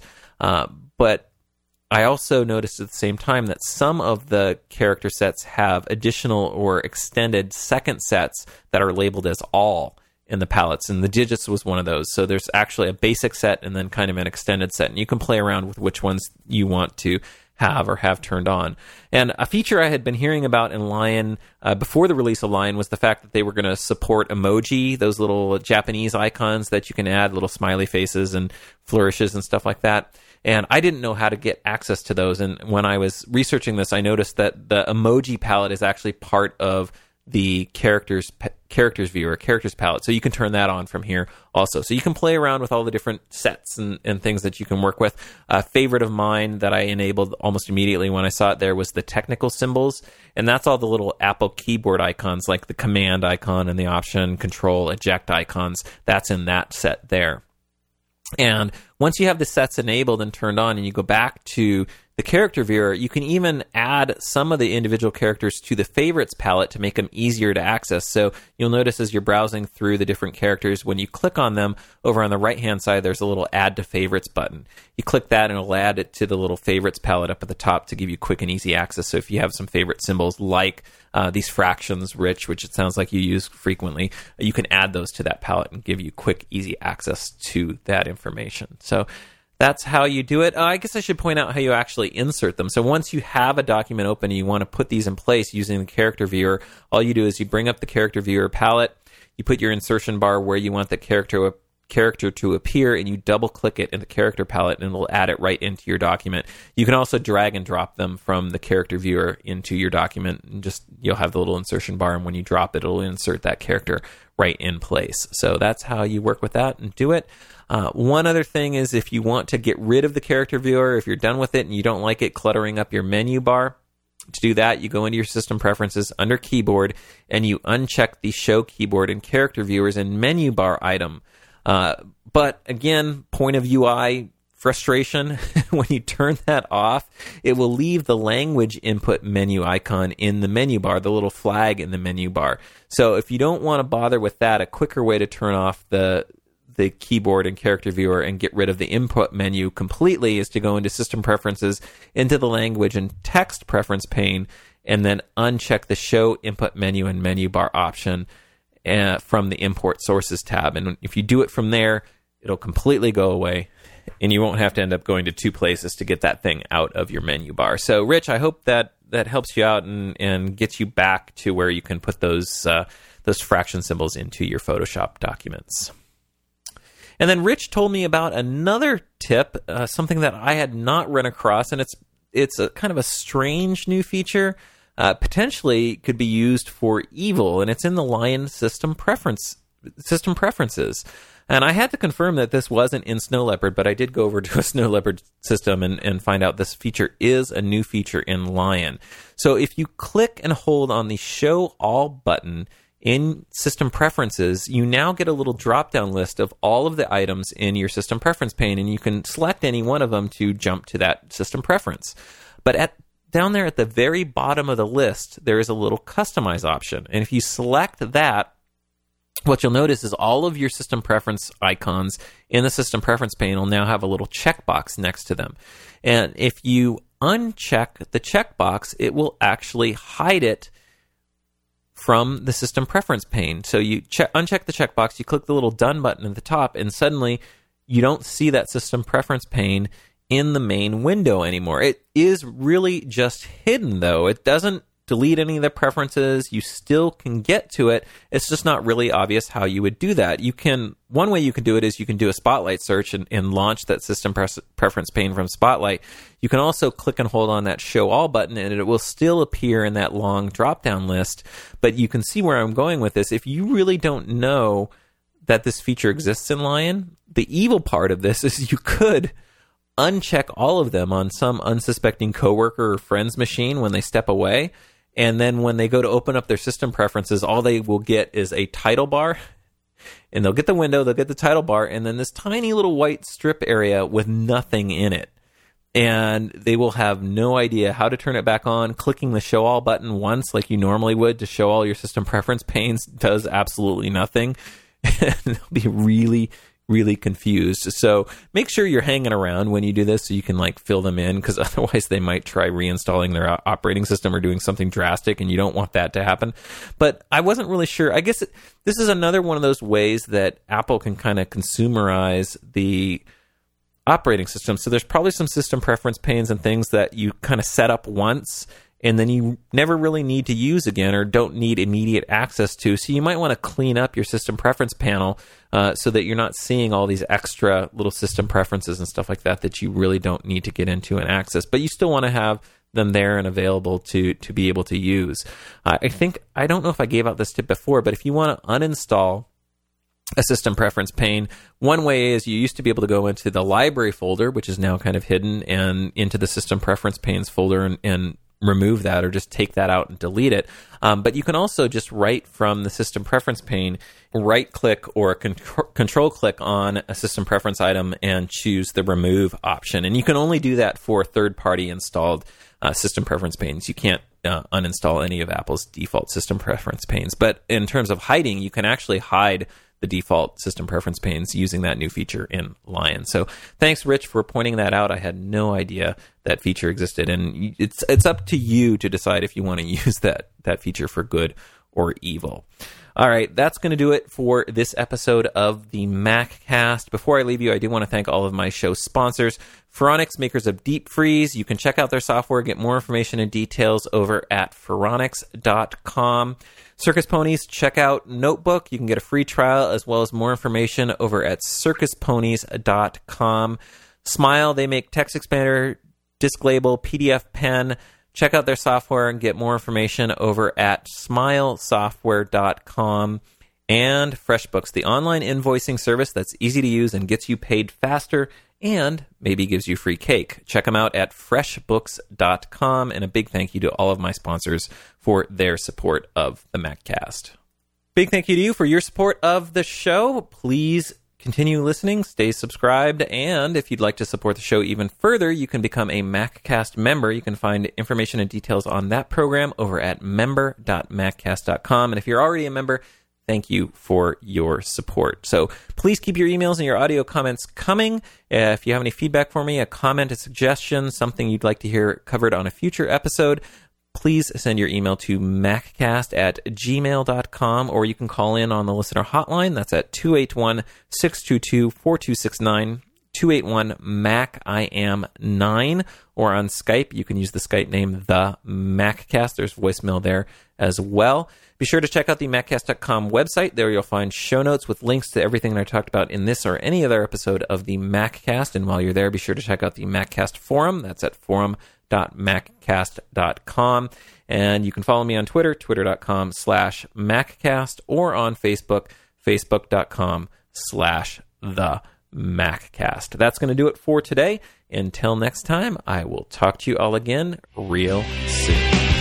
But I also noticed at the same time that some of the character sets have additional or extended second sets that are labeled as all in the palettes, and the digits was one of those. So there's actually a basic set and then kind of an extended set, and you can play around with which ones you want to have or have turned on. And a feature I had been hearing about in Lion before the release of Lion was the fact that they were going to support emoji, those little Japanese icons that you can add, little smiley faces and flourishes and stuff like that. And I didn't know how to get access to those. And when I was researching this, I noticed that the emoji palette is actually part of the characters viewer, characters palette. So you can turn that on from here also. So you can play around with all the different sets and things that you can work with. A favorite of mine that I enabled almost immediately when I saw it there was the technical symbols. And that's all the little Apple keyboard icons, like the command icon and the option, control, eject icons. That's in that set there. And once you have the sets enabled and turned on and you go back to the character viewer, you can even add some of the individual characters to the favorites palette to make them easier to access. So you'll notice as you're browsing through the different characters, when you click on them, over on the right-hand side, there's a little Add to Favorites button. You click that and it'll add it to the little favorites palette up at the top to give you quick and easy access. So if you have some favorite symbols like these fractions, Rich, which it sounds like you use frequently, you can add those to that palette and give you quick, easy access to that information. So that's how you do it. I guess I should point out how you actually insert them. So once you have a document open and you want to put these in place using the character viewer, all you do is you bring up the character viewer palette, you put your insertion bar where you want the character to appear, and you double click it in the character palette and it'll add it right into your document. You can also drag and drop them from the character viewer into your document, and just you'll have the little insertion bar, and when you drop it, it'll insert that character right in place. So that's how you work with that and do it. One other thing is, if you want to get rid of the character viewer, if you're done with it and you don't like it cluttering up your menu bar, to do that, you go into your system preferences under keyboard and you uncheck the show keyboard and character viewers and menu bar item. But again, point of UI frustration, when you turn that off, it will leave the language input menu icon in the menu bar, the little flag in the menu bar. So if you don't want to bother with that, a quicker way to turn off the keyboard and character viewer and get rid of the input menu completely is to go into system preferences, into the language and text preference pane, and then uncheck the show input menu and menu bar option from the import sources tab. And if you do it from there, it'll completely go away and you won't have to end up going to two places to get that thing out of your menu bar. So Rich, I hope that helps you out and gets you back to where you can put those fraction symbols into your Photoshop documents. And then Rich told me about another tip, something that I had not run across, and it's a kind of a strange new feature. Potentially could be used for evil, and it's in the Lion system preferences. And I had to confirm that this wasn't in Snow Leopard, but I did go over to a Snow Leopard system and find out this feature is a new feature in Lion. So if you click and hold on the Show All button in System Preferences, you now get a little drop-down list of all of the items in your System Preference pane, and you can select any one of them to jump to that system preference. But down there at the very bottom of the list, there is a little Customize option. And if you select that, what you'll notice is all of your System Preference icons in the System Preference pane will now have a little checkbox next to them. And if you uncheck the checkbox, it will actually hide it from the System Preference pane. So you uncheck the checkbox, you click the little Done button at the top, and suddenly you don't see that System Preference pane in the main window anymore. It is really just hidden, though. It doesn't delete any of the preferences. You still can get to it. It's just not really obvious how you would do that. One way you can do it is you can do a Spotlight search and launch that System Preference pane from Spotlight. You can also click and hold on that Show All button, and it will still appear in that long drop-down list. But you can see where I'm going with this. If you really don't know that this feature exists in Lion, the evil part of this is you could uncheck all of them on some unsuspecting coworker or friend's machine when they step away. And then when they go to open up their system preferences, all they will get is a title bar. And they'll get the window, they'll get the title bar, and then this tiny little white strip area with nothing in it. And they will have no idea how to turn it back on. Clicking the Show All button once, like you normally would to show all your system preference panes, does absolutely nothing. And they'll be really, really confused. So make sure you're hanging around when you do this so you can fill them in, because otherwise they might try reinstalling their operating system or doing something drastic, and you don't want that to happen. But I wasn't really sure. I guess this is another one of those ways that Apple can kind of consumerize the operating system. So there's probably some system preference panes and things that you kind of set up once and then you never really need to use again or don't need immediate access to. So you might want to clean up your system preference panel so that you're not seeing all these extra little system preferences and stuff like that you really don't need to get into and access. But you still want to have them there and available to be able to use. I don't know if I gave out this tip before, but if you want to uninstall a system preference pane, one way is you used to be able to go into the library folder, which is now kind of hidden, and into the system preference panes folder and remove that, or just take that out and delete it. But you can also just right from the system preference pane, right click or control click on a system preference item and choose the remove option. And you can only do that for third-party installed system preference panes. You can't uninstall any of Apple's default system preference panes. But in terms of hiding, you can actually hide the default system preference panes using that new feature in Lion. So thanks, Rich, for pointing that out. I had no idea that feature existed, and it's up to you to decide if you want to use that feature for good or evil. All right, that's going to do it for this episode of the MacCast. Before I leave you, I do want to thank all of my show sponsors. Phoronix, makers of Deep Freeze. You can check out their software, get more information and details over at phoronix.com. Circus Ponies, check out Notebook. You can get a free trial as well as more information over at circusponies.com. Smile, they make text expander, disk label, PDF pen. Check out their software and get more information over at smilesoftware.com. And FreshBooks, the online invoicing service that's easy to use and gets you paid faster and maybe gives you free cake. Check them out at freshbooks.com. And a big thank you to all of my sponsors for their support of the MacCast. Big thank you to you for your support of the show. Please continue listening, stay subscribed, and if you'd like to support the show even further, you can become a MacCast member. You can find information and details on that program over at member.maccast.com. And if you're already a member, thank you for your support. So please keep your emails and your audio comments coming. If you have any feedback for me, a comment, a suggestion, something you'd like to hear covered on a future episode, please send your email to maccast@gmail.com, or you can call in on the listener hotline. That's at 281-622-4269, 281-MAC-I-AM-9, or on Skype. You can use the Skype name The MacCast. There's voicemail there as well. Be sure to check out the maccast.com website. There you'll find show notes with links to everything that I talked about in this or any other episode of the MacCast. And while you're there, be sure to check out the MacCast forum. That's at forum.maccast.com. And you can follow me on Twitter, twitter.com/MacCast, or on Facebook, facebook.com/TheMacCast. That's going to do it for today. Until next time, I will talk to you all again real soon.